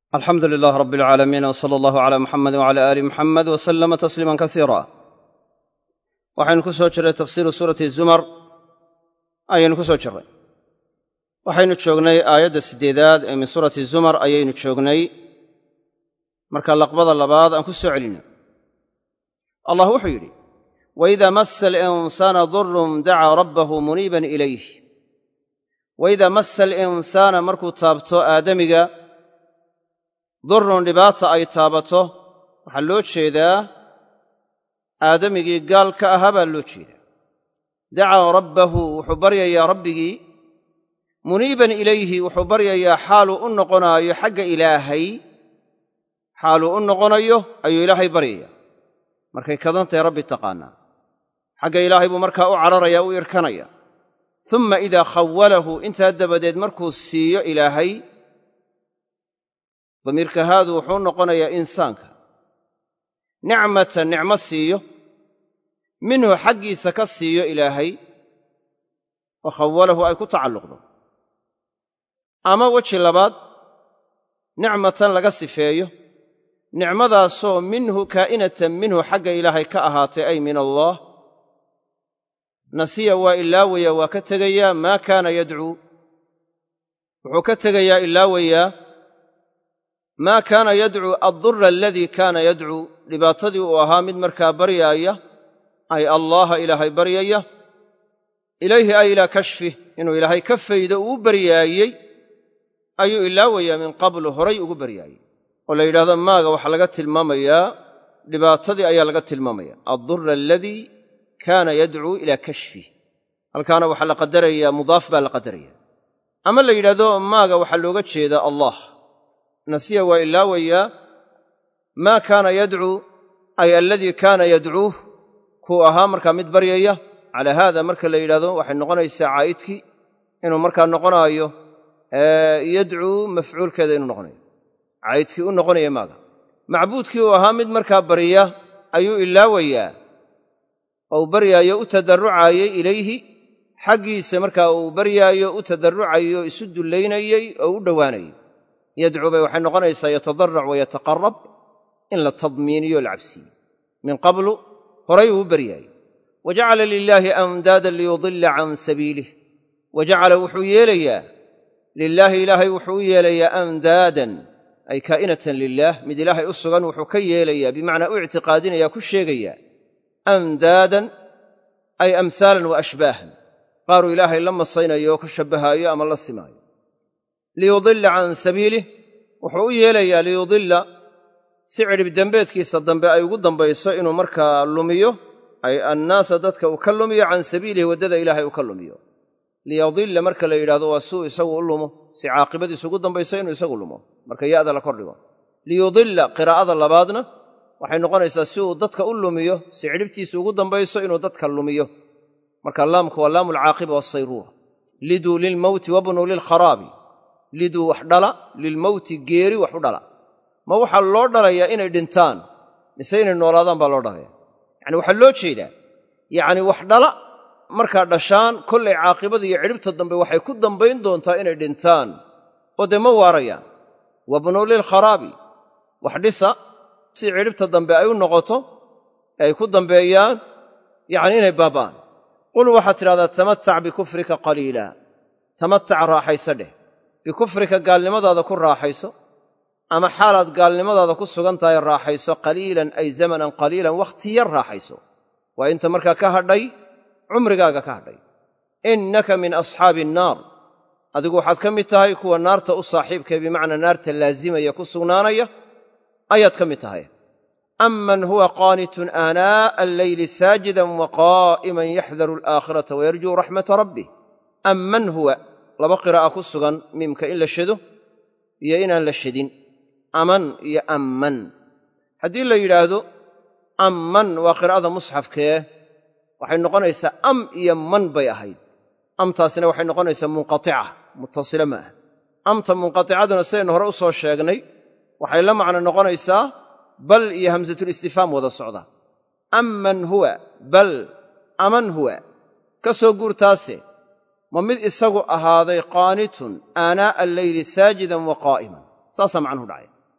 alxamdu lilaah rab alcaalamiin w sala allahu cala muxamedi wcala aali muxamed w salama tasliiman kasiira waxaynu ku soo jirray tafsiiru suurati zumar ayaynu ku soo jirray waxaynu joognay aayadda 8aad ee min suurati zumar ayaynu joognay marka laqbada labaad aan ku soo celinay allah wuxuu yidhi waida massa alinsaana durun dacaa rabbahu muniiban ilayh waida massa alinsaana markuu taabto aadamiga durrun dhibaata ay taabato waxaa loo jeedaa aadamigii gaalka ahaa baa loo jeedaa dacaa rabbahu wuxuu baryayaa rabbigii muniiban ilayhi wuxuu baryayaa xaaluu u noqonaayo xagga ilaahay xaaluu u noqonayo ayuu ilaahay baryayaa markay kadantahay rabbi taqaanaa xagga ilaahay buu markaa u cararayaa u irkanaya uma idaa khawalahu intaa dabadeed markuu siiyo ilaahay damiirka haadu wuxuu noqonayaa insaanka nicmatan nicmo siiyo minhu xaggiisa ka siiyo ilaahay oo khawalahu ay ku tacalluqdo ama weji labaad nicmatan laga sifeeyo nicmadaasoo minhu kaa'inatan minhu xagga ilaahay ka ahaatay ay min allaah nasiya waa ilaawaya waa ka tegayaa maa kaana yadcuu wuxuu ka tegayaa ilaawayaa maa kaana yadcuu addurra aladii kaana yadcuu dhibaatadii uu ahaa mid markaa baryaaya ay allaaha ilaahay baryaya ilayhi ay ilaa kashfih inuu ilaahay ka faydo uu baryaayey ayuu ilaawayaa min qablu horay ugu baryaayey oo la yidhahdo maaga waxaa laga tilmaamayaa dhibaatadii ayaa laga tilmaamaya addurra aladii kaana yadcuu ilaa kashfih halkaana waxaa la qadarayaa mudaaf baa la qadaraya ama la yidhahdo maaga waxaa looga jeedaa allah nasiya waa ilaawayaa maa kaana yadcuu ay aladii kaana yadcuuh kuu ahaa markaa mid baryaya calaa haada marka la yidhahdo waxay noqonaysaa caa'idkii inuu markaa noqonaayo yadcuu mafcuulkeeda inuu noqonayo caa'idkii u noqonaya maaga macbuudkii uu ahaa mid markaa barya ayuu ilaawayaa oo u baryaayo u tadarrucaayey ilayhi xaggiisa markaa uu baryaayo u tadarrucayo isu dullaynayey oo u dhowaanayay yadcuu bay waxay noqonaysaa yatadarrac wayataqarrab in la tadmiiniyo la cabsiiyo min qablu horay uu baryaayey wa jacala lilaahi andaadan liyudilla can sabiilih wa jacala wuxuu yeelayaa lilaahi ilaahay wuxuu u yeelayaa andaadan ay kaa'inatan lilaah mid ilaahay u sugan wuxuu ka yeelayaa bimacnaa u ictiqaadinayaa ku sheegayaa andaadan ay amhaalan wa ashbaahan qaaruu ilaahay la masaynayo oo ka shabbahaayo ama la simaayo liyudilla can sabiilih wuxuu u yeelayaa liyudilla si cidhib dembeedkiisa dambe ay ugu dambayso inuu markaa lumiyo ay annaasa dadka uu ka lumiyo can sabiilihi waddada ilaahay uu ka lumiyo liyadilla marka la yidhahdo waa suu isagu u lumo si caaqibadiisu ugu dambayso inuu isagu lumo marka ya'da la kordhigo liyudilla qiraa'ada labaadna waxay noqonaysaa si uu dadka u lumiyo si cidhibtiisu ugu dambayso inuu dadka lumiyo marka laamku waa laamu alcaaqiba waasayruura liduu lilmowti wabnuu lilkharaabi liduu wax dhala lilmowti geeri wax u dhala ma waxaa loo dhalayaa inay dhintaan mise inay noolaadaan baa loo dhalaya yacni waxaa loo jeedaa yacni wax dhala markaa dhashaan kollay caaqibada iyo cidhibta dambe waxay ku dambayn doontaa inay dhintaan oo dee ma waarayaan wabnuu lilkharaabi wax dhisa si cidhibta dambe ay u noqoto ee ay ku dambeeyaan yacni inay baaba'aan qul waxaad tidhahdaa tamatac bikufrika qaliila tamatac raaxayso dheh bikufrika gaalnimadaada ku raaxayso ama xaalaad gaalnimadaada ku sugan tahay raaxayso qaliilan ay zamanan qaliilan wakhti yar raaxayso waa inta markaa ka hadhay cumrigaaga ka hadhay innaka min asxaabi annaar adigu waxaad ka mid tahay kuwa naarta u saaxiibkae bimacnaa naarta laasimaya ku sugnaanaya ayaad ka mid tahay amman huwa qaanitun aanaa'a alleyli saajidan wa qaa'iman yaxdaru alaakhirata wayarjuu raxmata rabbih amman huwa laba qiraa'a ku sugan miimka in la shado iyo inaan la shadin aman iyo amman haddii la yidhaahdo amman waa qiraa'ada musxafkee waxay noqonaysaa am iyo man bay ahayd amtaasina waxay noqonaysaa munqatica mutasila ma aha amta munqaticaduna sidaynu hore u soo sheegnay waxay la macno noqonaysaa bal iyo hamsatulistifhaam wada socda amman huwa bal aman huwa ka soo guurtaase ma mid isagu ahaaday qaanitun aanaa'a alleyli saajidan wa qaa'iman saasaa macnuhu dhacay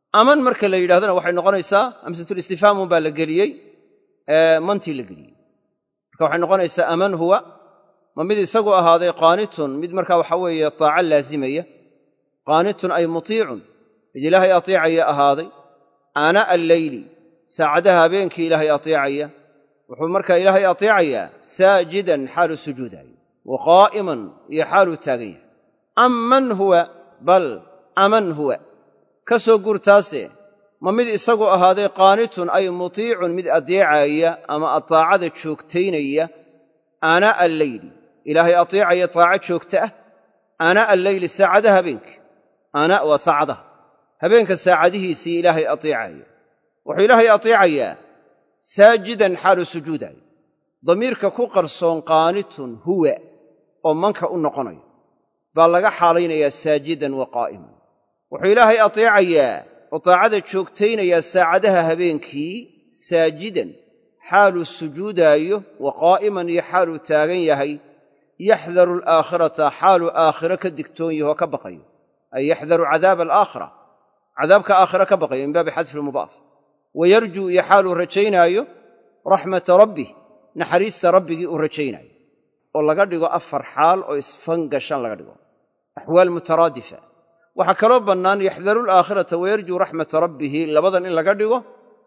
aman marka la yidhahdana waxay noqonaysaa hamsatul istifhaamun baa la geliyey mantii la geliyey marka waxay noqonaysaa aman huwa ma mid isagu ahaaday qaanitun mid markaa waxa weeye taaca laazimaya qaanitun ay mutiicun mid ilaahay atiicaya ahaaday aanaa alleyli saacadaha habeenkii ilaahay atiicaya wuxuu markaa ilaahay atiicayaa saajidan xaalu sujuudayo wa qaa'iman iyo xaaluu taagan yahay amman huwa bal aman huwa ka soo guurtaase ma mid isagu ahaaday qaanitun ay mutiicun mid adeecaya ama ataacada joogtaynaya aanaa alleyli ilaahay atiicaya taaco joogta ah aanaa alleyli saacadaha habeenka aanaa waa saacadaha habeenka saacadihiisii ilaahay atiicaya wuxuu ilaahay atiicayaa saajidan xaalu sujuudayo damiirka ku qarsoon qaanitun huwa oo manka u noqonayo baa laga xaalaynayaa saajidan wa qaa'iman wuxuu ilaahay atiicayaa oo taacada joogtaynayaa saacadaha habeenkii saajidan xaaluu sujuudaayo wa qaa'iman iyo xaaluu taagan yahay yaxdaru alaakhirata xaaluu aakhiro ka digtoon yaho ka baqayo ay yaxdaru cadaaba alaakhira cadaabka aakhira ka baqayo min baabi xadfi lmudaaf wayarjuu iyo xaaluu rajaynaayo raxmata rabbih naxariista rabbigii uu rajaynaayo oo laga dhigo afar xaal oo isfangashan laga dhigo axwaal mutaraadifa waxaa kaloo bannaan yaxdaru alaakhirata wayarjuu raxmata rabbihi labadan in laga dhigo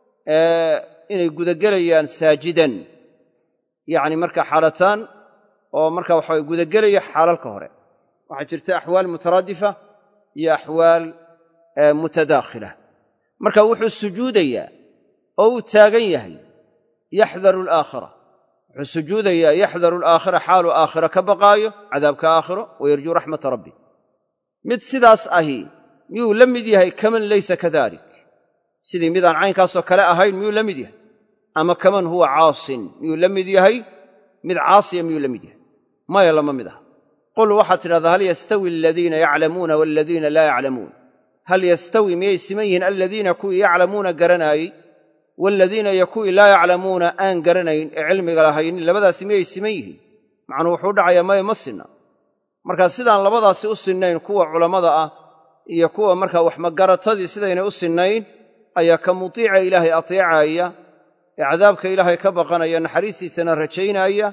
inay gudagelayaan saajidan yacni markaa xaalataan oo marka waxa way gudagelaya xaalalka hore waxaa jirta axwaal mutaraadifa iyo axwaal mutadaakhila marka wuxuu sujuudayaa oo uu taagan yahay yaxdaru alaakhira wuxuu sujuudayaa yaxdaru alaakhira xaaluu aakhira ka baqaayo cadaabka aakhiro wayarjuu raxmata rabbi mid sidaas ahi miyuu la mid yahay kaman laysa kadalik sidii midaan caynkaasoo kale ahayn miyuu la mid yahay ama kaman huwa caasin miyuu la mid yahay mid caasiya miyuu la mid yahay maya lama mid aha qul waxaad tidhahdaa hal yastawi aladiina yaclamuuna waaladiina laa yaclamuun hal yastawi miyay siman yihiin aladiina kuwii yaclamuuna garanaayey waaladiina iyo kuwii laa yaclamuuna aan garanayn ee cilmiga lahaynin labadaasi miyay siman yihiin macnuu wuxuu dhacayaa maya ma sinna markaa sidaan labadaasi u sinnayn kuwa culammada ah iyo kuwa markaa waxmagaratadii sidaynay u sinnayn ayaa ka mutiica ilaahay atiicaaya ee cadaabka ilaahay ka baqanaya naxariistiisana rajaynaya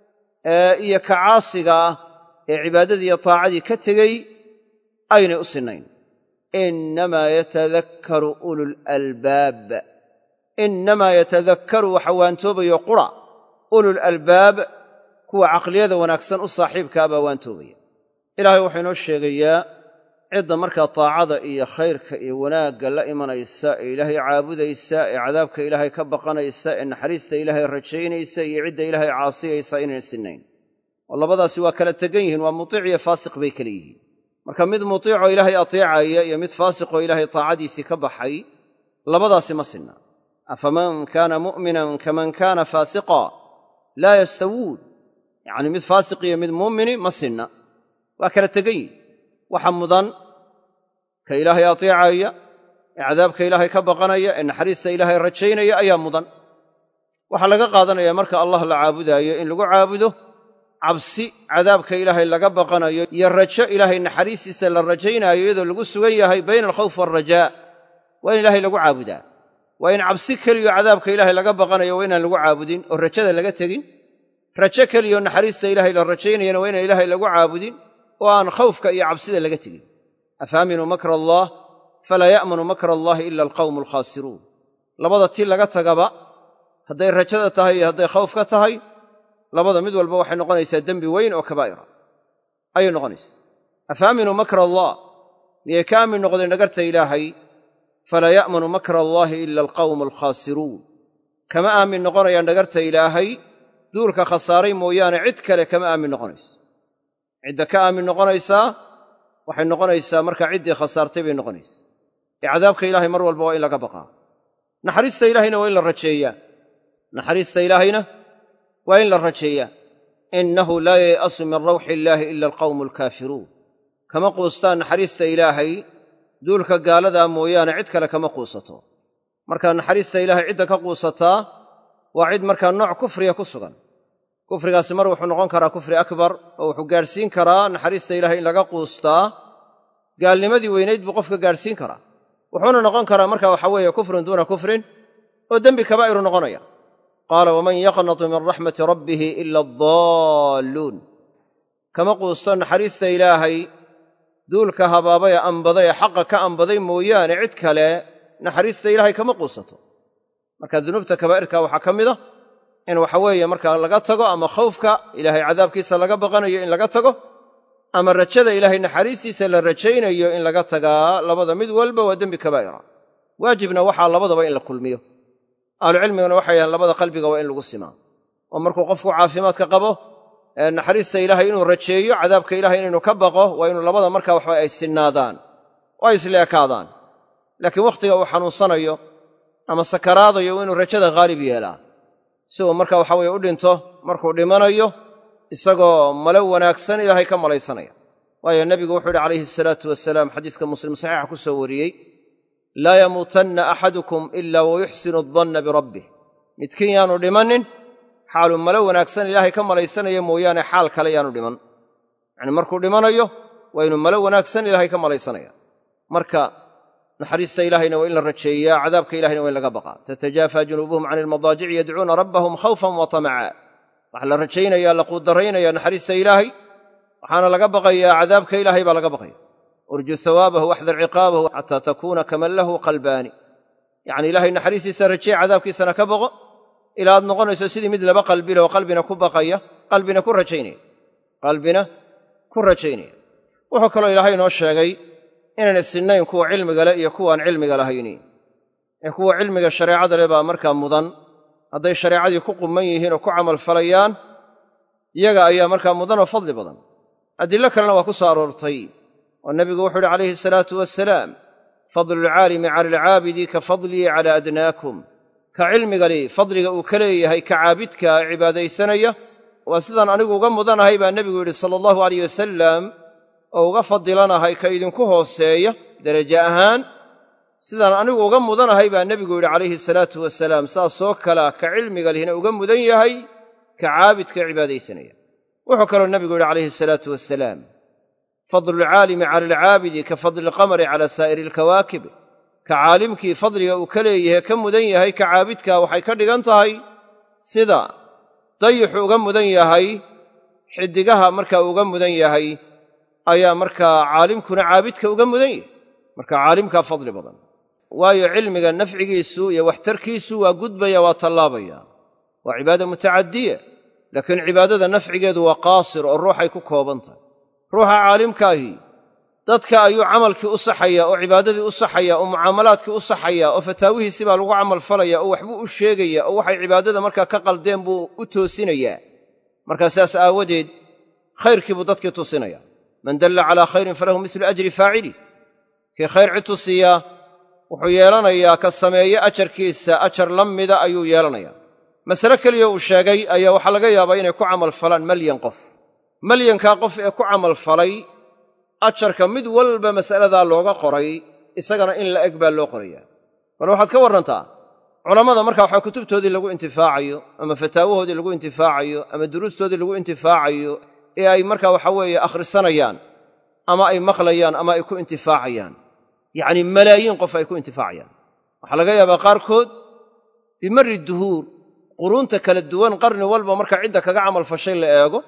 iyo ka caasiga ah ee cibaadadiiyo taacadii ka tegey aynay u sinnayn innamaa yatadakkaru ululalbaab innamaa yatadakkaru waxa waantoobayo qura ululalbaab kuwa caqliyada wanaagsan u saaxiibkaa baa waantoobaya ilaahay wuxuu inoo sheegayaa cidda markaa taacada iyo khayrka iyo wanaagga la imanaysa ee ilaahay caabudaysa ee cadaabka ilaahay ka baqanaysa ee naxariista ilaahay rajaynaysa iyo cidda ilaahay caasiyaysa inayna sinnayn oo labadaasi waa kala tegan yihiin waa mutiic iyo faasiq bay kala yihiin marka mid mutiicoo ilaahay atiicaya iyo mid faasiqoo ilaahay taacadiisii ka baxay labadaasi ma sinna afaman kaana mu'minan kaman kaana faasiqa laa yastawuun yacni mid faasiq iyo mid muumini ma sinna waa kala tegan yihin waxa mudan ka ilaahay atiicaya ee cadaabka ilaahay ka baqanaya ee naxariista ilaahay rajaynaya ayaa mudan waxaa laga qaadanaya marka allah la caabudaayo in lagu caabudo cabsi cadaabka ilaahay laga baqanayo iyo rajo ilaahay naxariistiisa la rajaynaayo iyadoo lagu sugan yahay bayna alkhawf waalrajaa waa in ilaahay lagu caabudaa waa in cabsi keliyo cadaabka ilaahay laga baqanayo waa inaan lagu caabudin oo rajada laga tegin rajo keliyo naxariista ilaahay la rajaynayana waa inaan ilaahay lagu caabudin oo aan khawfka iyo cabsida laga tegin afaaminuu makra allaah falaa ya'manu makra allaahi ila alqawmu alkhaasiruun labada ti laga tagaba hadday rajada tahay iyo hadday khawfka tahay labada mid walba waxay noqonaysaa dembi weyn oo kabaa'ira ayay noqonaysaa afaaminuu makra allah miyay ka aamin noqdeen dhagarta ilaahay falaa ya'manu makra allaahi ila alqawmu alkhaasiruun kama aamin noqonayaan dhagarta ilaahay duulka khasaaray mooyaane cid kale kama aamin noqonayso cidda ka aamin noqonaysaa waxay noqonaysaa markaa ciddii khasaartay bay noqonaysaa ee cadaabka ilaahay mar walba waa in laga baqaa naxariista ilaahayna waa in la rajeeyaa naxariista ilaahayna waa in la rajeeyaa innahu laa yay'asu min rawxi illaahi ila alqawmu alkaafiruun kama quustaan naxariista ilaahay duulka gaaladaa mooyaane cid kale kama quusato markaa naxariista ilaahay cidda ka quusataa waa cid markaa nooc kufriga ku sugan kufrigaasi mar wuxuu noqon karaa kufri akbar oo wuxuu gaadhsiin karaa naxariista ilaahay in laga quustaa gaalnimadii weynayd buu qofka gaadhsiin karaa wuxuuna noqon karaa marka waxa weeye kufrun duuna kufrin oo dembi kabaa'iru noqonaya. qaala waman yaqnatu min raxmati rabbihi ila addaalluun. kama quusto naxariista ilaahay duulka habaabay ee anbaday ee xaqa ka anbaday mooyaane cid kale naxariista ilaahay kama quusato. marka dunuubta kabaa'irka waxaa ka mid a in waxa weeye markaa laga tago ama khawfka ilaahay cadaabkiisa laga baqanayo in laga tago ama rajada ilaahay naxariistiisa la rajaynayo in laga tagaa, labada mid walba waa dembi kabaa'ira. waajibna waxaa labadaba in la kulmiyo. ahlucilmiguna waxay yidhahaan labada qalbiga waa in lagu simaa oo markuu qofku caafimaadka qabo naxariista ilaahay inuu rajeeyo, cadaabka ilahay inaynu ka baqo, waa inuu labada markaa waxba ay sinnaadaan oo ay isleekaadaan. laakiin wakhtiga uu xanuunsanayo ama sakaraadayo inuu rajada haalib yeelaa si uu markaa waxa weye u dhinto markuu dhimanayo isagoo malo wanaagsan ilaahay ka malaysanaya. waayo nebigu wuxuu yidhi calayhi asalaatu wasalaam, xadiiska muslim saxiixa ku soo wariyey, laa yamuutanna axadukum ilaa wayuxsinu adanna birabbih. midkiin yaanu dhimanin xaaluu malo wanaagsan ilaahay ka malaysanaya mooyaane xaal kale yaanu dhiman. yacni markuu dhimanayo waa inuu malo wanaagsan ilaahay ka malaysanaya. marka naxariista ilaahayna waa in la rajeeyaa, cadaabka ilahayna waa in laga baqaa. tatajaafaa junuubuhum cani almadaajici yadcuuna rabbahum khawfan wa tamacaa. waxaa la rajaynaya, la quudarraynaya naxariista ilaahay, waxaana laga baqayaa cadaabka ilaahay baa laga baqaya. urju hawaabahu waxdar ciqaabahu xataa takuuna kaman lahu qalbaani. yacni ilaahay naxariistiisa rajee, cadaabkiisana ka baqo ilaa aad noqonayso sidii mid laba qalbi leh oo qalbina ku baqaya, qalbina ku rajaynaya. wuxuu kaloo ilaahay inoo sheegay inaynay sinnayn kuwa cilmiga leh iyo kuwaan cilmiga lahayni. ee kuwa cilmiga shareecada leh baa markaa mudan. hadday shareecadii ku qumman yihiin oo ku camalfalayaan, iyaga ayaa markaa mudan oo fadli badan. adillo kalena waa ku soo aroortay oo nebigu wuxuu yidhi calayhi asalaatu wasalaam, fadlulcaalimi cala alcaabidi ka fadlii cala adnaakum. ka cilmiga li fadliga uu ka leeyahay ka caabidka cibaadaysanaya waa sidaan anigu uga mudanahay baa nebigu yidhi sala allahu alayh wasalam, oo uga fadilanahay ka idinku hooseeya derajo ahaan. sidaan anigu uga mudanahay baa nebigu yidhi calayhi salaatu wasalaam, saasoo kalea ka cilmiga lihina uga mudan yahay ka caabidka cibaadaysanaya. wuxuu kaloo nebigu yidhi calayhi salaatu wasalaam, fadlulcaalimi cala alcaabidi ka fadli alqamari cala saa'iri alkawaakib. ka caalimkii fadliga uu ka leeyahay ka mudan yahay ka caabidkaa waxay ka dhigan tahay sida dayixu uga mudan yahay xiddigaha markaa uga mudan yahay ayaa markaa caalimkuna caabidka uga mudan yahay. marka caalimkaa fadli badan, waayo cilmiga nafcigiisu iyo waxtarkiisu waa gudbaya, waa tallaabaya. waa cibaada mutacadiya, laakiin cibaadada nafcigeedu waa qaasir oo ruuxay ku kooban tahay. ruuxa caalimkaahi dadka ayuu camalkii u saxayaa oo cibaadadii u saxayaa oo mucaamalaadkii u saxayaa oo fataawihiisii baa lagu camal falayaa oo waxbuu u sheegayaa oo waxay cibaadada markaa ka qaldeen buu u toosinayaa. markaa saas aawadeed khayrkii buu dadkii tusinayaa. man dalla calaa khayrin falahu mislu ajri faacili. kii khayr cid tusiyaa wuxuu yeelanayaa ka sameeye ajarkiisa ajar la mida ayuu yeelanayaa. masale keliya uu sheegay ayaa waxaa laga yaabaa inay ku camal falaan malyan qof. malyankaa qof ee ku camal falay ajarka mid walba mas'aladaa looga qoray, isagana in la eg baa loo qorayaa. bal waxaad ka warrantaa culammada markaa waxaa kutubtoodii lagu intifaacayo ama fataawahoodii lagu intifaacayo ama duruustoodii lagu intifaacayo ee ay markaa waxa weeye akhrisanayaan ama ay maqlayaan ama ay ku intifaacayaan. yacnii malaayiin qof ay ku intifaacayaan. waxaa laga yaabaa qaarkood bimarri duhuur, quruunta kala duwan, qarni walba marka cidda kaga camal fashay la eego,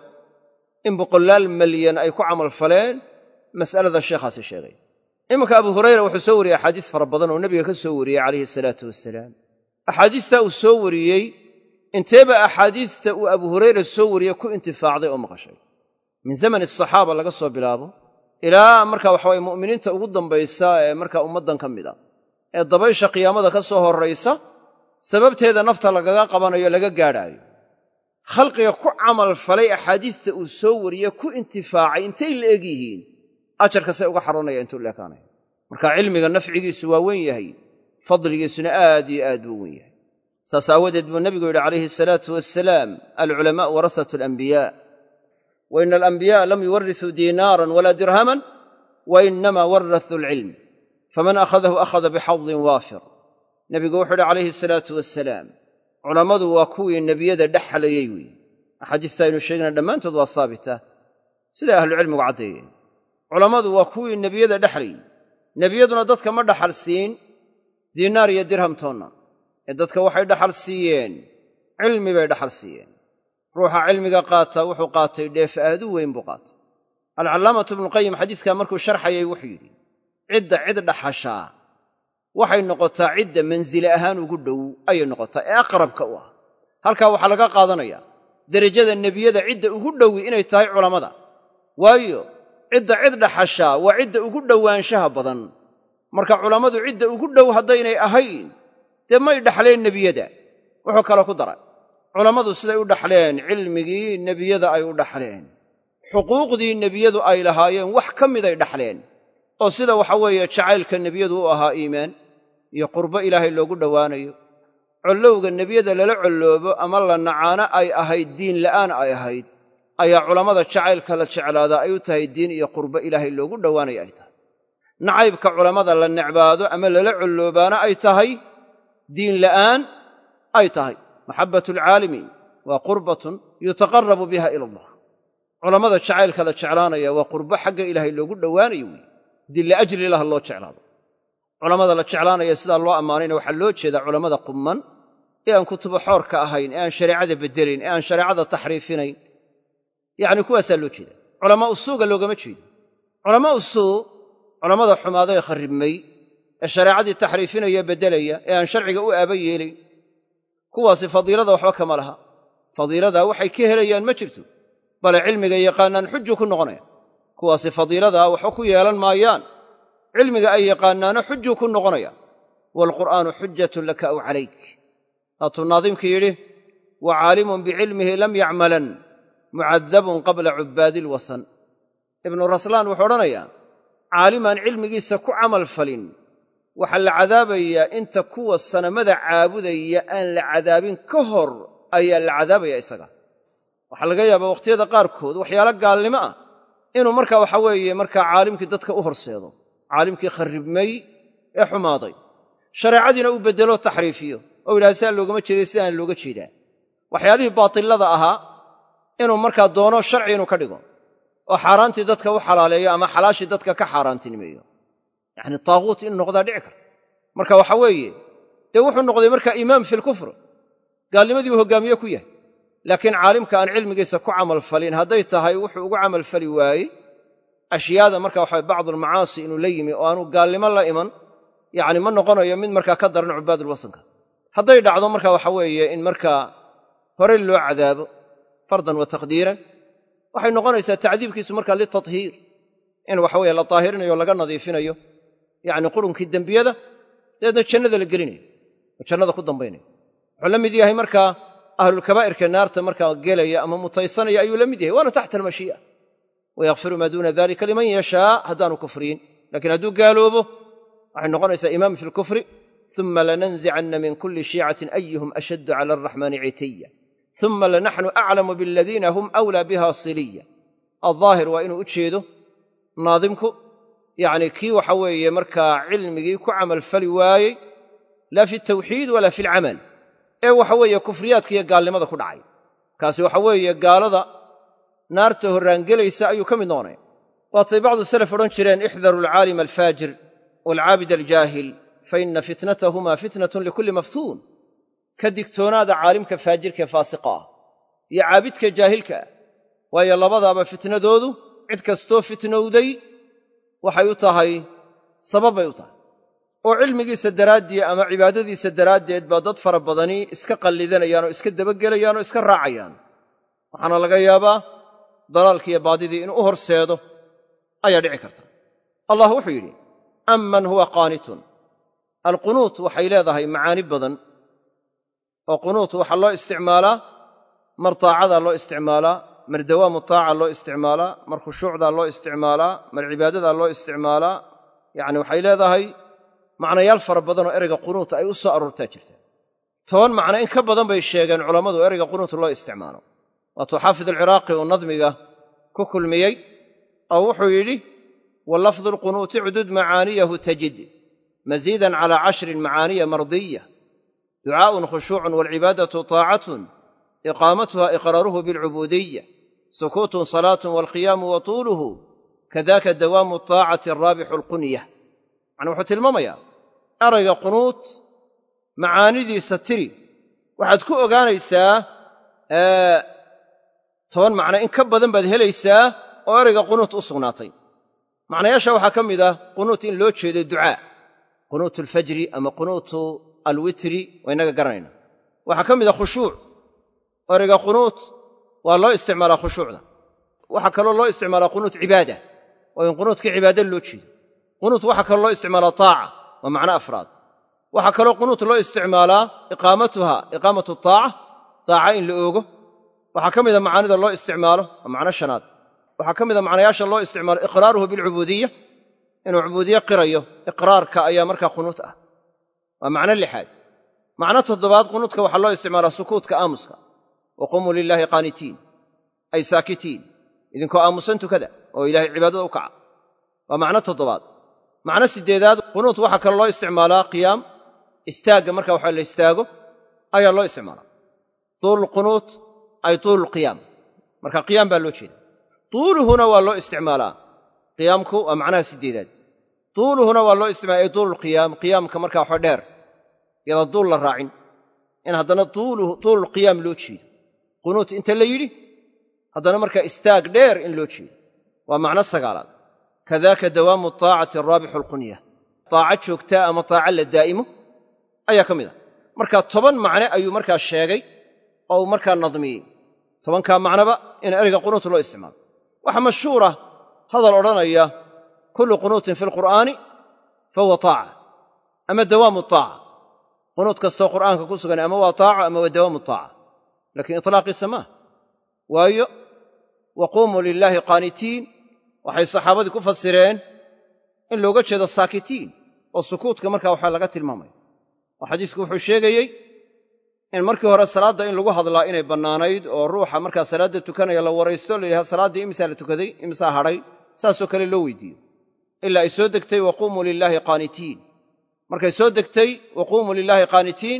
in boqolaal malyan ay ku camal faleen mas'alada sheekhaasi sheegay. iminka abu hurayra wuxuu soo wariyey axaadiis fara badan oo nebiga ka soo wariyey calayhi salaatu wasalaam. axaadiistaa uu soo wariyey inteeba axaadiista uu abu hurayra soo wariyey ku intifaacday oo maqashay, min zamani asaxaaba laga soo bilaabo ilaa marka waxaweye mu'miniinta ugu dambaysa ee markaa ummaddan ka mid a ee dabaysha qiyaamada ka soo horraysa sababteeda nafta lagaga qabanayo laga gaadhaayo. khalqiga ku camal falay axaadiista uu soo wariye ku intifaacay intay la eg yihiin, ajarkasay uga xaroonaya intuu leekaanaya. marka cilmiga nafcigiisu waa weyn yahay, fadligiisuna aad iyo aad buu weyn yahay. saas aawadeed buu nebigu yidhi calayhi asalaatu wasalaam, alculamaa'u warasatu alambiyaa, wa ina alambiya'a lam yuwarrisuu diinaaran walaa dirhaman wa inamaa warasuu alcilm, faman akhadahu akhada bixadin waafir. nebigu wuxuu yidhi calayhi asalaatu wasalaam, culammadu waa kuwii nebiyada dhexlayey weeye. axaadiista aynu sheegna dhammaantood waa saabita, siday ahlucilmigu caddeeyeen. culammadu waa kuwii nebiyada dhexlayey. nebiyaduna dadka ma dhaxal siin diinaar iyo dirham toonna ee dadka waxay dhaxal siiyeen cilmi bay dhaxal siiyeen. ruuxa cilmiga qaata wuxuu qaatay dheef aad u weyn buu qaatay. alcallaamatu ibnuqayim xadiiskaa markuu sharxayay wuxuu yidhi cidda cid dhaxashaa waxay noqotaa cidda mansile ahaan ugu dhow ayay noqotaa ee aqrabka u ah. halkaa waxaa laga qaadanayaa derajada nebiyada cidda ugu dhowi inay tahay culammada, waayo cidda cid dhaxashaa waa cidda ugu dhowaanshaha badan. marka culammadu cidda ugu dhow haddaynay ahayn dee may dhaxleen nebiyada. wuxuu kale ku daray culammadu siday u dhaxleen cilmigii nebiyada ay u dhaxleen, xuquuqdii nebiyadu ay lahaayeen wax ka miday dhaxleen, oo sida waxa weeye jacaylka nebiyadu u ahaa iimaan iyo qurbo ilaahay loogu dhowaanayo, collowga nebiyada lala colloobo ama la nacaano ay ahayd diin la'aan ay ahayd, ayaa culammada jacaylka la jeclaadaa ay u tahay diin iyo qurbo ilaahay loogu dhowaanayo ay tahay. nacaybka culammada la necbaado ama lala colloobaana ay tahay diin la'aan ay tahay. maxabbatu alcaalimi waa qurbatun yutaqarrabu biha ila allah. culammada jacaylka la jeclaanaya waa qurbo xagga ilaahay loogu dhowaanayo weeye, dil liajli ilah loo jeclaado. culammada la jeclaanaya sidaa loo ammaanayna waxaa loo jeedaa culammada qumman ee aan kutubo xoorka ahayn, ee aan shareecada beddelayn, ee aan shareecada taxriifinayn, yacni kuwaasaa loo jeeda. culamaa usuuga loogama jeedo. culamaa usuu culammada xumaada ee kharribmay ee shareecadii taxriifinaya beddelaya ee aan sharciga u aaba yeelayn, kuwaasi fadiilada waxba kama laha. fadiiladaa waxay ka helayaan ma jirto, bale cilmiga yaqaanaan xuju ku noqonaya. kuwaasi fadiiladaa waxba ku yeelan maayaan, cilmiga ay yaqaanaana xujuu ku noqonaya. waalqur'aanu xujatun laka aw calayk. haatuu naadimkii yidhi wa caalimun bicilmihi lam yacmalan mucadabun qabla cubbaadi ilwasan. ibnu raslaan wuxuu odhanayaa caalimaan cilmigiisa ku camal falin waxaa la cadaabayaa inta kuwa sanamada caabudaya aan la cadaabin ka hor ayaa la cadaabaya isaga. waxaa laga yaabaa wakhtiyada qaarkood waxyaalo gaalnimo ah inuu markaa waxa weeye markaa caalimkii dadka u horseedo, caalimkii kharribmay ee xumaaday, shareecadiina uu beddelo taxriifiyo oo yidhaha sidaa loogama jeeday sidaan looga jeedaa. waxyaalihii baatillada ahaa inuu markaa doono sharci inuu ka dhigo oo xaaraantii dadka u xalaaleeyo ama xalaashii dadka ka xaaraantinimeeyo, yacni taaguut inuu noqdaa dhici karta. marka waxa weeye dee wuxuu noqday markaa imaam filkufr, gaalnimadii uu hoggaamiye ku yahay. laakiin caalimka aan cilmigiisa ku camalfalin hadday tahay wuxuu ugu camalfali waayey ashyaada marka waxa bacdulmacaasi inuu la yimi oo aanu gaalnimo la iman, yacni ma noqonayo mid markaa ka daran cubaadulwasanka. hadday dhacdo marka waxa weeye in markaa hore loo cadaabo fardan wa taqdiiran, waxay noqonaysaa tacdiibkiisu markaa litathiir, in waxa weye la taahirinayo o laga nadiifinayo yacni qurunkii dembiyada, dabeedna jannada la gelinayo oo jannada ku dambaynayo. wuxuu la mid yahay markaa ahlulkabaa'irka naarta markaa gelaya ama mutaysanaya ayuu la mid yahay, waana taxta almashii'a. wayakfiru maa duuna dalika liman yashaa haddaanu kufriyin. laakiin hadduu gaaloobo waxay noqonaysaa imaam fi lkufri. uma lananzicanna min kulli shiicatin ayuhum ashaddu cala alraxmaani citiya uma lanaxnu aclamu biladiina hum awlaa biha siliya. aldaahir waa inuu u jeedo naadimku yacni kii waxa weeye markaa cilmigii ku camalfali waayey laa fi altawxiid walaa fi alcamal, ee waxa weeye kufriyaadka iyo gaalnimada ku dhacay. kaasi waxa weeye gaalada naarta horraangelaysa ayuu ka mid noqonaya. waatay bacdu salaf odhan jireen ixdaru alcaalima alfaajir waalcaabid aljaahil fa ina fitnatahumaa fitnatun likulli maftuun. ka digtoonaada caalimka faajirkae faasiqa ah iyo caabidka jaahilka ah, waayo labadaaba fitnadoodu cid kastoo fitnowday waxay u tahay sabab bay u tahay. oo cilmigiisa daraaddii ama cibaadadiisa daraaddeed baa dad fara badani iska qallidanayaan oo iska dabagelayaan oo iska raacayaan. waxaana laga yaabaa dalaalkiiyo baadidii inuu u horseedo ayaa dhici karta. allah wuxuu yidhi amman huwa qaanitun. alqunuut waxay leedahay macaani badan, oo qunuut waxaa loo isticmaalaa mar taacadaa loo isticmaalaa, mar dawaamu taaca loo isticmaalaa, mar khushuucdaa loo isticmaalaa, mar cibaadadaa loo isticmaalaa. yacni waxay leedahay macnayaal fara badan oo ereyga qunuut ay u soo aroortaa jirta. 10 macno in ka badan bay sheegeen culammadu ereyga qunuut loo isticmaalo. waatuu xaafid alciraaqi uu nadmiga ku kulmiyey oo wuxuu yidhi walafdu alqunuuti cudud macaaniyahu tajid maziidan calaa 10 macaaniya mardiya ducaa'un khushuucun waalcibaadatu taacatun iqaamatuha iqraaruhu bilcubuudiya sukuutun salaatun waalqiyaamu wa tuuluhu kadaaka dawaamu taacati araabixu alqunya. yacni wuxuu tilmaamayaa erayga qunuut macaanidiisa tiri waxaad ku ogaanaysaa 10 macno in ka badan baad helaysaa oo erayga qunuut u sugnaatay. macnayaasha waxaa ka mid ah qunuut in loo jeedo ducaa, qunuutu alfajri ama qunuutu alwitri waa innaga garanayna. waxaa ka mid ah khushuuc, erayga qunuut waa loo isticmaalaa khushuucda. waxaa kaloo loo isticmaalaa qunuut cibaada, oo in qunuutka cibaada loo jeedo. qunuut waxaa kaloo loo isticmaalaa taaca, waa macno afraad. waxaa kaloo qunuut loo isticmaalaa iqaamatuha, iqaamatu taaca, taaca in la oogo. waxaa ka mida macaanida loo isticmaalo, waa macno shanaad. waxaa ka mida macnayaasha loo isticmaalo iqraaruhu bilcubuudiya, inuu cubuudiye qirayo, iqraarka ayaa markaa qunuut ah, waa macno lixaad. macno toddobaad qunuutka waxaa loo isticmaalaa sukuutka aamuska, wa qumuu lilaahi qaanitiin ay saakitiin, idinkoo aamusan tukada oo ilaahay cibaadada u kaca, waa macno toddobaad. macno siddeedaad qunuut waxaa kaloo loo isticmaalaa qiyaam, istaagga marka waxa la istaago ayaa loo isticmaalaa. tuululqunuut ay tuululqiyaam, marka qiyaam baa loo jeeda. tuuluhuna waa loo isticmaalaa, qiyaamku waa macnaha siddeedaad. tuuluhuna waa loo isticmaalaa ay tuululqiyaam, qiyaamka marka waxa dheer iyadaan duul la raacin, in haddana tuululqiyaam loo jeedo. qunuut inta la yidhi haddana markaa istaag dheer in loo jeedo, waa macno sagaalaad. kadaaka dawaamu taacati araabixu alqunya, taaca joogtaa ama taaca la daa'imo ayaa ka mid ah. marka 10 macne ayuu markaa sheegay oo uu markaa nadmiyey. 10kaa macnoba in erayga qunuut loo isticmaalo. waxaa mashhuura hadal odhanaya kullu qunuutin fi alqur'aani fahuwa taaca ama dawaamu taaca. qunuut kastoo qur'aanka ku sugan ama waa taaca ama waa dawaamu taaca, laakiin itlaaqiisa maah. waayo wa quumuu lilaahi qaanitiin waxay saxaabadii ku fasireen in looga jeedo saakitiin oo sukuutka markaa waxaa laga tilmaamaya. oo xadiisku wuxuu sheegayey in markii hore salaadda in lagu hadlaa inay bannaanayd oo ruuxa markaa salaadda tukanaya la waraysto la yidhaha salaaddii imisaa la tukaday, imisaa hadhay, saasoo kale loo weydiiyo ilaa ay soo degtay wa quumuu lilaahi qaanitiin. markay soo degtay wa quumuu lilaahi qaanitiin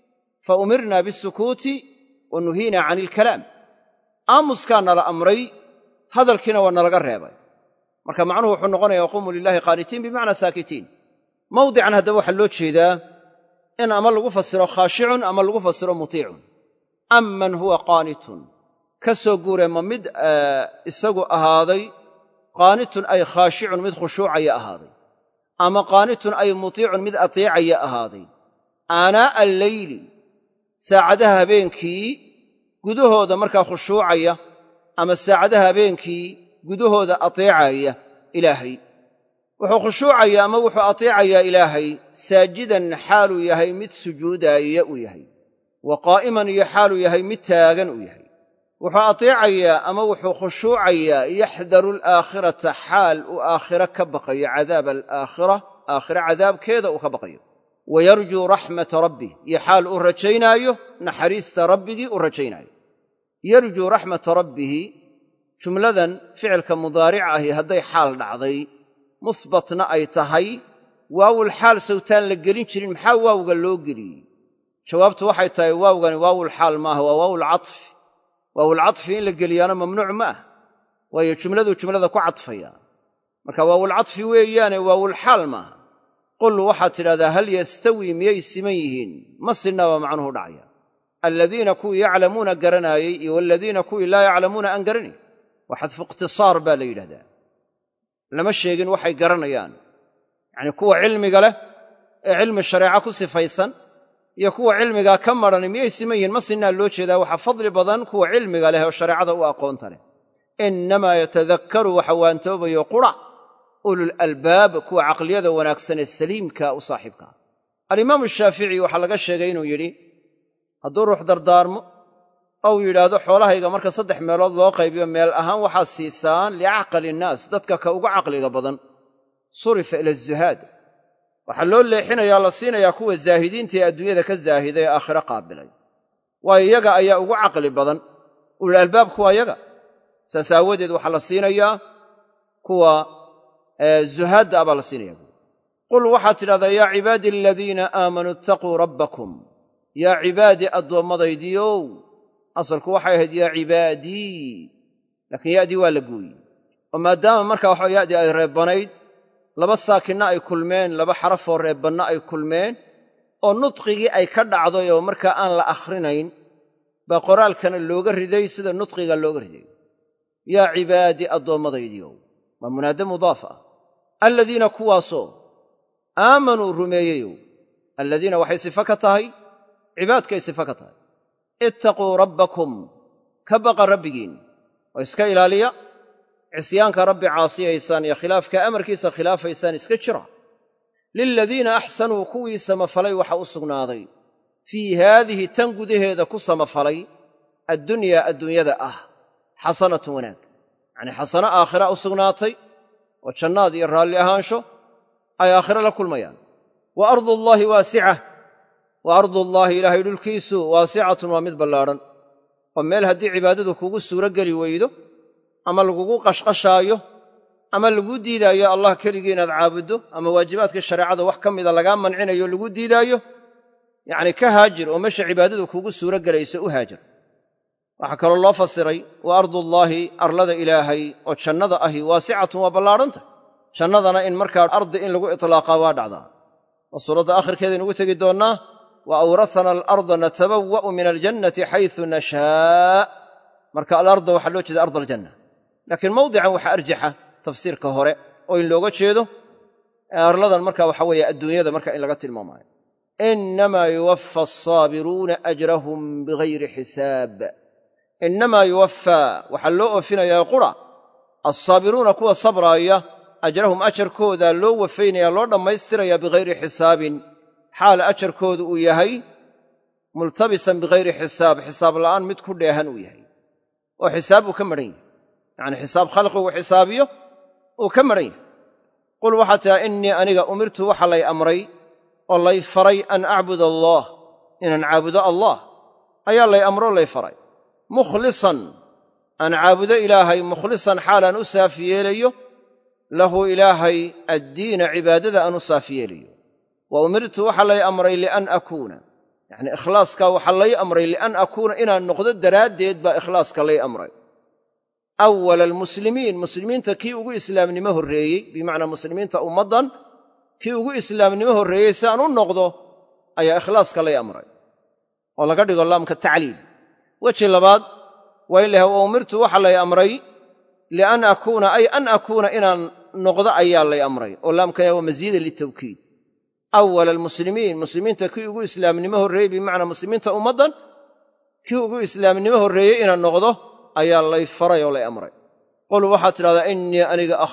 fa umirnaa bisukuuti wa nuhiinaa cani ilkalaam, aamuskaa nala amray, hadalkiina waa nalaga reebay. marka macnuhu wuxuu noqonaya wa quumuu lilaahi qaanitiin bimacnaa saakitiin. mawdican haddaba waxaa loo jeedaa in ama lagu fasiro khaashicun ama lagu fasiro mutiicun. amman huwa qaanitun, ka soo guure ma mid isagu ahaaday, qaanitun ay khaashicun mid khushuucaya ahaaday, ama qaanitun ay mutiicun mid atiicaya ahaaday. aanaa'a alleyli, saacadaha habeenkii gudahooda markaa khushuucaya, ama saacadaha habeenkii gudahooda atiicaya ilaahay. wuxuu khushuucaya ama wuxuu atiicayaa ilaahay saajidan xaaluu yahay mid sujuudaaya uu yahay, wa qaa'iman iyo xaaluu yahay mid taagan uu yahay. wuxuu atiicayaa ama wuxuu khushuucayaa yaxdaru alaakhirata xaal uu aakhiro ka baqayo, cadaaba alaakhira, aakhiro cadaabkeeda uu ka baqayo. wa yarjuu raxmata rabbih, iyo xaal uu rajaynaayo naxariista rabbigii uu rajaynaayo. yarjuu raxmata rabbihi, jumladan ficilka mudaarica ahi hadday xaal dhacday musbatna ay tahay, waawul xaal sawtaan la gelin jirin, maxaa waawga loo geliyey? jawaabtu waxay tahay waawgani waawul xaal maaha, waa waawul caطfi. waawul caطfi in la geliyaana mamnuuc ma ah, waayo jumladuu jumlada ku cadfaya. marka waawul caطfi weeyaane waawul xaal maaha. qul waxaad tidhahdaa hal yastawii miyay siman yihiin? ma sinna baa macnuhu dhacaya. aladiina kuwii yaclamuuna garanaayey iyo waladiina kuwii laa yaclamuuna aan garanayn. waa xadfu ikhtisaar baa la yidhahdaa, lama sheegin waxay garanayaan. yacnii kuwa cilmiga leh ee cilmi shareeco ku sifaysan iyo kuwa cilmigaa ka madhan miyay siman yihiin? ma sinnaa loo jeedaa. waxaa fadli badan kuwa cilmiga leh oo shareecada u aqoonta leh. innamaa yatadakkaru waxa waantoobayo qura ulul albaab, kuwa caqliyada wanaagsan ee saliimka u saaxiibkaa. alimaamu shaafici waxaa laga sheegay inuu yidhi hadduu ruux dardaarmo ou yidhaahdo xoolahayga marka 3 meelood loo qaybiyo meel ahaan waxaad siisaan liacqali innaas, dadka ka uga caqliga badan, surifa ila azuhaad, waxaa loo leexinayaa la siinayaa kuwa zaahidiinta ee adduunyada ka zaahiday ee aakhiro qaabilay. waayo iyaga ayaa ugu caqli badan, ulul albaabku waa yaga. saas aawadeed waxaa la siinayaa kuwa zuhaadda abaa la siinaya. qul waxaad tidhahdaa yaa cibaadii aladiina aamanuu ittaquu rabbakum, yaa cibaadii addoommadaydiiow. asalku waxay ahayd yaa cibaadii, laakiin ya'dii waa la gooyey. oo maadaama markaa waxa ya'dii ay reebbanayd laba saakinna ay kulmeen, laba xarafoo reebbanna ay kulmeen oo nudqigii ay ka dhacday oo markaa aan la akhrinayn baa qoraalkana looga riday sida nudqiga looga riday. yaa cibaadii addoommadaydiiow waa munaade mudaaf ah. aladiina kuwaasoo aamanuu rumeeyeyow, aladiina waxay sifo ka tahay cibaadkay sifo ka tahay. ittaquu rabbakum, ka baqa rabbigiin oo iska ilaaliya cisyaanka rabbi caasiyaysaan iyo khilaafka amarkiisa khilaafaysaan iska jira. liladiina axsanuu kuwii samafalay waxa u sugnaaday fii haadihi tan gudaheeda ku samafalay addunyaa adduunyada ah xasanatun wanaag, yacnii xasano aakhira u sugnaatay oo jannaad iyo raalli ahaansho ay aakhiro la kulmayaan. wa ardullaahi waasica, wa ardullaahi ilaahay dhulkiisu waasicatun waa mid ballaadhan oo meel haddii cibaadadu kugu suuro geli weydo ama lagugu qashqashaayo ama lagu diidaayo allah keligii inaad caabuddo ama waajibaadka shareecada wax ka mida lagaa mancinayo lagu diidaayo, yacnii ka haajir oo meesha cibaadadu kugu suuro gelayso u haajir. waxaa kaloo loo fasiray wa ardullaahi arlada ilaahay oo jannada ahi waasicatun waa ballaadhantah. jannadana in markaa ardi in lagu iطlaaqaa waa dhacdaa oo suuradda aakhirkeedaynu ugu tegi doonnaa wa awrathana alarda natabawa'u min aljannati xaysu nashaa. marka alarda waxaa loo jeeda ard aljanna, laakiin mawdican waxaa arjaxa tafsiirka hore oo in looga jeedo arladan marka waxa weeye adduunyada marka in laga tilmaamayo. innamaa yuwaffa asaabiruuna ajrahum bigayri xisaab. innamaa yuwaffaa waxaa loo oofinayaa qura assaabiruuna kuwa sabraaya ajrahum ajarkooda loo wafaynaya loo dhammaystiraya bigayri xisaabin, xaal ajarkoodu uu yahay multabisan bigayri xisaab, xisaab la'aan mid ku dheehan uu yahay oo xisaab uu ka madhan yahay, yacnii xisaab khalqigu xisaabiyo uu ka madhan yahay. qul waxaa tihaa innii aniga umirtu waxa lay amray oo lay faray an acbud allaah, inaan caabudo allah ayaa lay amro lay faray. mukhlisan aan caabudo ilaahay, mukhlisan xaalaan u saafi yeelayo lahu ilaahay addiina cibaadada aan u saafi yeelayo. wa umirtu waxa lay amray lian akuuna, yacnii ikhlaaskaa waxaa lay amray lian akuuna inaan noqdo daraaddeed baa ikhlaaska lay amray. awala almuslimiin, muslimiinta kii ugu islaamnimo horreeyey, bimacnaa muslimiinta ummaddan kii ugu islaamnimo horreeyey si aan u noqdo ayaa ikhlaaska lay amray oo laga dhigo laamka tacliil. weji labaad waa in laha wa umirtu waxa lay amray lian akuuna ay an akuuna inaan noqdo ayaa lay amray oo laamkana waa masiida litawkiid. awala almuslimiin, muslimiinta kii ugu islaamnimo horreeyey, bimacnaa muslimiinta ummaddan kii ugu islaamnimo horreeyey inaan noqdo ayaa lay faray oo lay amray. qul waxaad tidhahdaa innii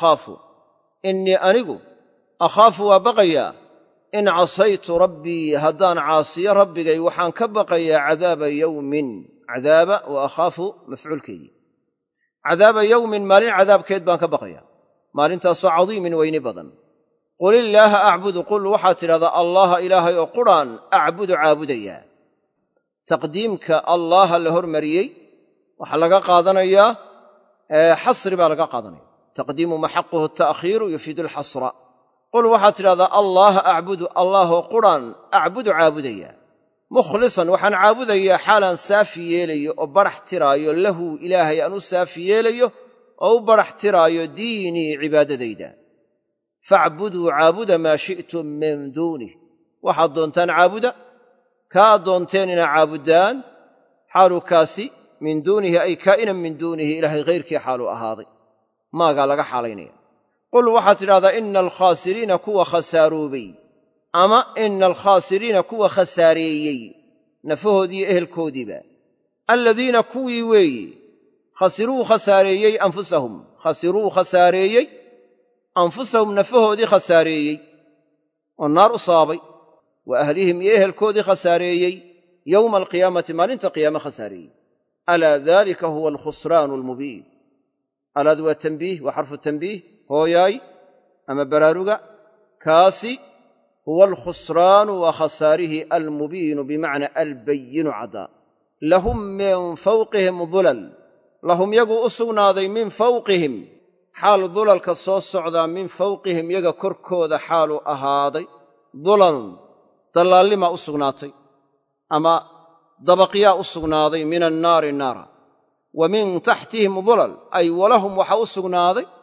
anigu akhaafu waa baqayaa in casaytu rabbii, haddaan caasiyo rabbigay waxaan ka baqayaa cadaaba yowmin. cadaaba wa akhaafu mafcuulkeedii. cadaaba yowmin, maalin cadaabkeed baan ka baqayaa, maalintaasoo cadiimin weyni badan. qul illaaha acbudu, qul waxaad tidhahdaa allaha ilaahay oo quraan acbudu caabudayaa. taqdiimka allaha la hormariyey waxaa laga qaadanayaa xasri baa laga qaadanaya. taqdiimu maxaquhu ta'khiiru yufiidu alxasra. qul waxaad tidhahdaa allaha acbudu, allaahoo quraan acbudu caabudayaa. mukhlisan waxaan caabudayaa xaalaan saafi yeelayo oo badhax tiraayo lahu ilaahay aan u saafi yeelayo oo u badhax tiraayo diinii cibaadadayda. facbuduu caabuda maa shi'tum min duunih, waxaad doontaan caabuda, kaa doonteen inaa caabuddaan xaaluu kaasi min duunihi ay kaa'inan min duunihi ilaahay hayrkii xaaluu ahaaday, maagaa laga xaalaynaya. qul waxaad tidhahdaa ina alkhaasiriina kuwa khasaaroobay ama ina alkhaasiriina kuwa khasaareeyey nafahoodiiyo ehelkoodiiba, aladiina kuwii weeyi khasiruu khasaareeyey anfusahum, khasiruu khasaareeyey anfusahum nafahoodii khasaareeyey oo naar u sababay, wa ahlihim iyo ehelkoodii khasaareeyey yowma alqiyaamati maalinta qiyaame khasaareeyey. alaa daalika huwa alkhusraanu almubiin. alaad waa tanbiih, waa xarfu tanbiih, hooyaay ama baraaruga. kaasi huwa alkhusraanu waa khasaarihii almubiinu bimacnaa albayinu caddaa. lahum min fawqihim dulal, lahum yaguu u sugnaaday min fawqihim, xaal dulalka soo socdaa min fawqihim yaga korkooda xaaluu ahaaday. dulalun dallaallimaa u sugnaatay ama dabaqyaa u sugnaaday min annaari naara. wa min taxtihim dulal ay walahum waxaa u sugnaaday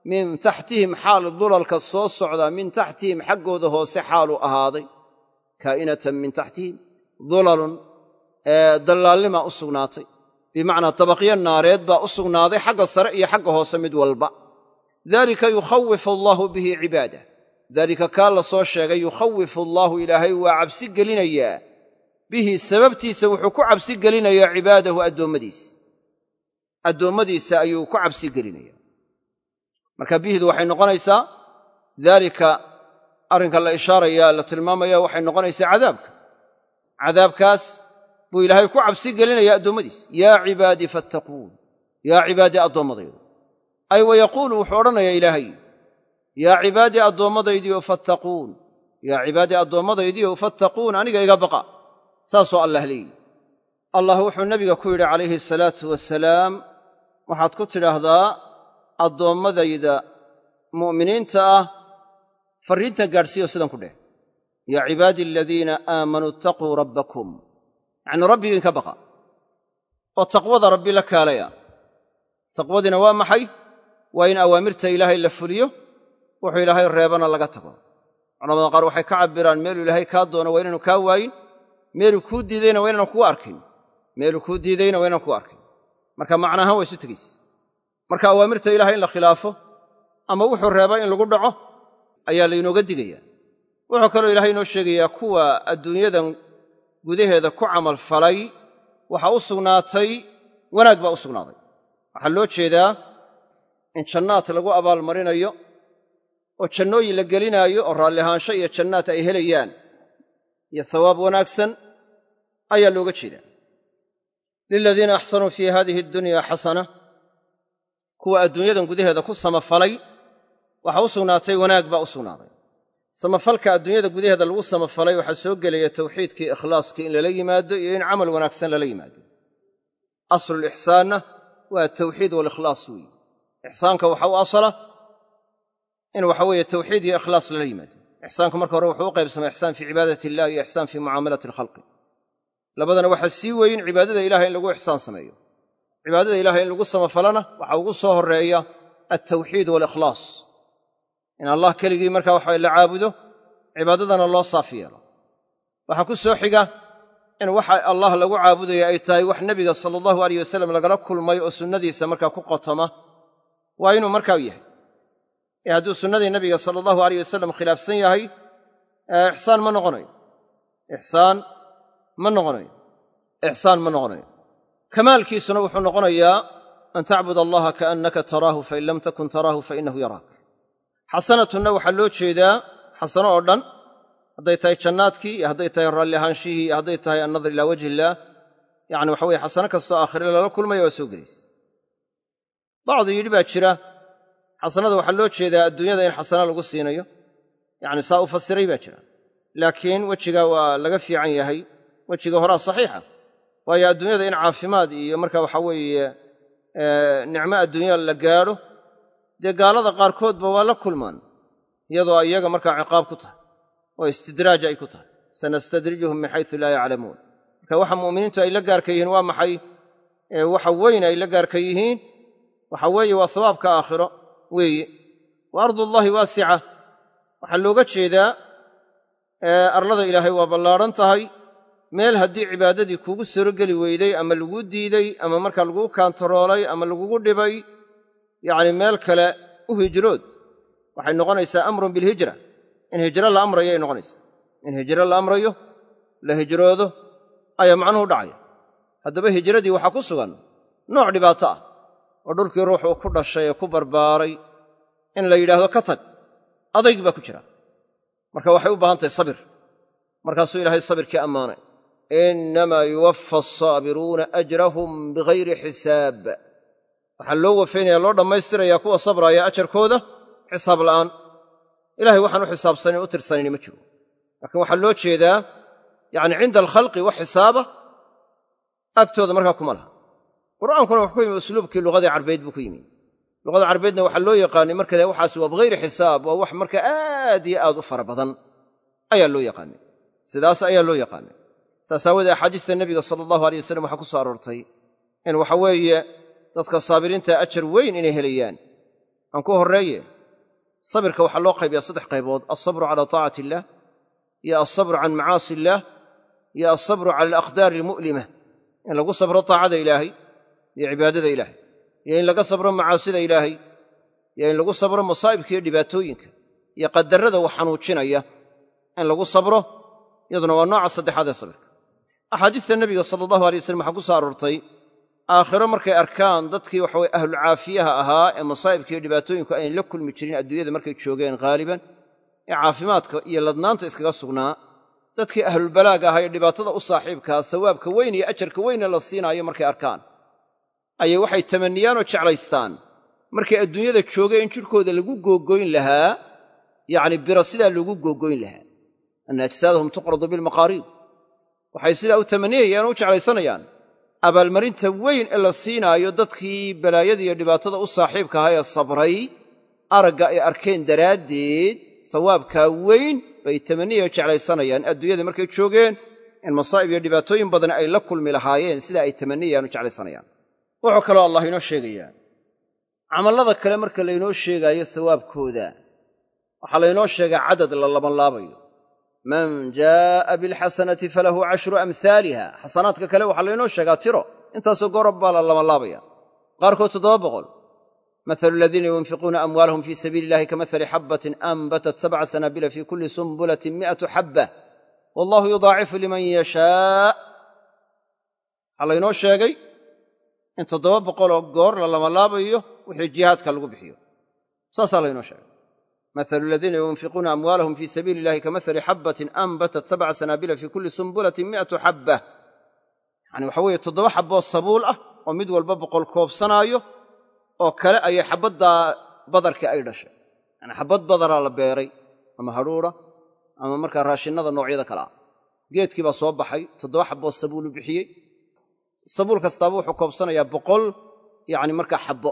min taxtihim xaal dulalka soo socda min taxtihim xaggooda hoose xaaluu ahaaday kaa'inatan min taxtihim dulalun dallaalnimaa u sugnaatay bimacnaa tabaqyo naareed baa u sugnaaday xagga sare iyo xagga hoose mid walba dalika yukhawifu allaahu bihi cibaadah daalika kaa la soo sheegay yukhawifu allaahu ilaahay waa cabsi gelinayaa bihi sababtiisa wuxuu ku cabsi gelinayaa cibaadahu addoommadiisa ayuu ku cabsi gelinayaa marka bihidu waxay noqonaysaa daalika arrinka la ishaaraya la tilmaamaya waxay noqonaysaa cadaabkaas buu ilaahay ku cabsi gelinayaa addoommadiisa yaa cibaadii fattaquun yaa cibaadii addoommadaydu ay wayaquulu wuxuu odhanayaa ilaahay yaa cibaadii addoommadaydiioo fattaquun yaa cibaadii addoommadaydiioo fattaquun aniga iga baqa saasoo allah leeyihi allah wuxuu nebiga ku yidhi calayhi asalaatu wasalaam waxaad ku tidhaahdaa addoommadayda mu'miniinta ah farriintan gaadhsiiyo sidan ku dheh yaa cibaadii aladiina aamanuu ittaquu rabbakum yacnii rabbigii inka baqa oo taqwada rabbi la kaalaya taqwadina waa maxay waa in awaamirta ilaahay la fuliyo wuxuu ilaahay reebana laga tago culamada qaar waxay ka cabbiraan meeluu ilaahay kaa doono waa inaanu kaa waayin meeluu kuu diidayna waa inaan kugu arkin marka macnaahaan waa isu tegayse marka awaamirta ilahay in la khilaafo ama wuxuu reeba in lagu dhaco ayaa laynooga digayaa wuxuu kaloo ilaahay inoo sheegayaa kuwa adduunyadan gudaheeda ku camal falay waxaa u sugnaatay wanaag baa u sugnaaday waxaa loo jeedaa in jannaad lagu abaalmarinayo oo jannooyin la gelinaayo oo raalli ahaansho iyo jannaad ay helayaan iyo hawaab wanaagsan ayaa looga jeedaa liladiina axsanuu fii haadihi addunya xasana kuwa adduunyadan gudaheeda ku samafalay waxaa u sugnaatay wanaag baa u sugnaaday samafalka adduunyada gudaheeda lagu samafalay waxaa soo gelaya tawxiidkii ikhlaaskii in lala yimaado iyo in camal wanaagsan lala yimaado aslulixsaanna waa atawxiid waalikhlaas weeye ixsaanka waxa u asala in waxa weeye tawxiid iyo ikhlaas lala yimaado ixsaanku marka hore wuxuu u qaybsamaa ixsaan fii cibaadati illah iyo ixsaan fii mucaamalati alkhalqi labadana waxaa sii weyn cibaadada ilahay in lagu ixsaan sameeyo cibaadada ilahay in lagu samafalana waxaa ugu soo horreeya altawxiid waalikhlaas in allah keligii markaa waxa la caabudo cibaadadana loo saafi yeelo waxaa ku soo xiga in waxa allah lagu caabudaya ay tahay wax nebiga sala allahu alayh wasalam lagala kulmay oo sunnadiisa markaa ku qotoma waa inuu markaa yahay ee hadduu sunnadii nebiga sala allahu alayh wasalam khilaafsan yahay ixsaan ma noqonayo kamaalkiisuna wuxuu noqonayaa an tacbud allaha kaannaka taraahu fain lam takun taraahu fainahu yaraak xasanatunna waxaa loo jeedaa xasano oo dhan hadday tahay jannaadkii iyo hadday tahay raalli ahaanshihii iyo hadday tahay annadar ilaa wajhi illaah yacni waxa weye xasano kastoo aakhire lala kulmaya waa soo gelaysa bacdu yidhi baa jira xasanada waxaa loo jeedaa adduunyada in xasano lagu siinayo yacni saa u fasiray baa jira laakiin wejiga waa laga fiican yahay wejiga horaa saxiixa waayo adduunyada in caafimaad iyo marka waxa weeye nicmo adduunya la gaadho dee gaalada qaarkoodba waa la kulmaan iyadoo iyaga markaa ciqaab ku tahay oo istidraaj ay ku tahay sanastadrijuhum min xaysu laa yaclamuun marka waxa mu'miniintu ay la gaarka yihiin waa maxay waxa weyn ay la gaarka yihiin waxa weeye waa sawaabka aakhiro weeye wa ardullaahi waasica waxaa looga jeedaa arlada ilaahay waa ballaadhan tahay meel haddii cibaadadii kuugu sorogeli weyday ama laguu diiday ama markaa laguu kaantaroolay ama lagugu dhibay yacni meel kale u hijrood waxay noqonaysaa amrun bilhijra in hijro la amrayo ay noqonaysaa in hijro la amrayo la hijroodo ayaa macnuhu dhacaya haddaba hijradii waxaa ku sugan nooc dhibaato ah oo dhulkii ruux uu ku dhashay ee ku barbaaray in la yidhaahdo ka tag adayg baa ku jira marka waxay u baahan tahay sabir markaasuu ilaahay sabirkii ammaanay innamaa yuwaffa asaabiruuna ajrahum bigayri xisaab waxaa loo wafaynayaa loo dhammaystirayaa kuwa sabraaya ajarkooda xisaab la'aan ilahay waxaan u xisaabsanayn u tirsanayni ma jiro laakiin waxaa loo jeedaa yacni cinda alkhalqi wax xisaaba agtooda markaa kuma laha qur'aankuna wuxuu ku yimi usluubkii lugadii carbeed buu ku yimi luqada carbeedna waxaa loo yaqaanay marka waxaas waa bigayri xisaab waa wax marka aad iyo aad u fara badan ayaa loo yaqaanay sidaas ayaa loo yaqaanay saas aawoodee axaadiista nebiga sala allahu alay wasalam waxaa ku soo aroortay in waxa weeye dadka saabiriinta ajar weyn inay helayaan aan ku horreeye sabirka waxaa loo qaybiyaa 3 qaybood alsabru calaa taacati illaah iyo alsabru can macaasi illaah iyo alsabru cala alaqdaari almu'lima in lagu sabro taacada ilaahay iyo cibaadada ilaahay iyo in laga sabro macaasida ilaahay iyo in lagu sabro masaa'ibka iyo dhibaatooyinka iyo qadarrada wax xanuujinaya in lagu sabro iyaduna waa nooca saddexaad ee sabirka axaadiista nebiga sala allahu alay wasalam waxaa ku soo aroortay aakhiro markay arkaan dadkii waxaweye ahlulcaafiyaha ahaa ee masaa'ibka iyo dhibaatooyinku aynan la kulmi jirin adduunyada markay joogeen haaliban ee caafimaadka iyo ladnaanta iskaga sugnaa dadkii ahlulbalaaga ahaa ee dhibaatada u saaxiibkaa sawaabka weyn iyo ajarka weyne la siinaayo markay arkaan ayay waxay tamanniyaan oo jeclaystaan markay adduunyada joogeen in jidhkooda lagu googoyn lahaa yacni biro sidaa loogu googoyn lahaa anna ajsaadahum tuqradu bilmaqaariid waxay sidaa u tamanniyayaan oo u jeclaysanayaan abaalmarinta weyn ee la siinaayo dadkii balaayada iyo dhibaatada u saaxiibka ahaa ee sabray aragga ay arkeen daraaddeed sawaabkaa weyn bay tamanniyaya jeclaysanayaan adduunyada markay joogeen in masaa'ib iyo dhibaatooyin badan ay la kulmi lahaayeen sida ay tamanniyayaan u jeclaysanayaan wuxuu kaloo allah inoo sheegayaa camallada kale marka laynoo sheegaayo sawaabkooda waxaa laynoo sheegaa cadad la labanlaabayo man jaa'a bilxasanati falahu 10 amhaaliha xasanaadka kale waxaa laynoo sheegaa tiro intaasoo gorob baa la labanlaabaya qaarkood 700 mathalu aladiina yunfiquuna amwaalahum fii sabiili illahi kamahali xabbatin anbatat 7 sanaabila fii kulli sumbulatin 100 xabbah wallahu yudaacifu liman yashaa waxaa laynoo sheegay in 700 goor la labanlaabayo wixii jihaadka lagu bixiyo saasaa laynoo sheegay مثل الذين ينفقون أموالهم في سبيل الله كمثل حبة أنبتت 7 سنابل في كل سنبلة 100 حبة يعني وحوية 7 حبة الصبول ومد والباب قول سنايو وكلا أي حبة بدر كأي رشا يعني حبة بدر على بيري أما هرورة أما مركا راشي النظر نوعي ذكلا جيت كيبا صوب بحي 7 حبة الصبول بحيي الصبول كستابو حكوب سنة يا بقول يعني مركا حبة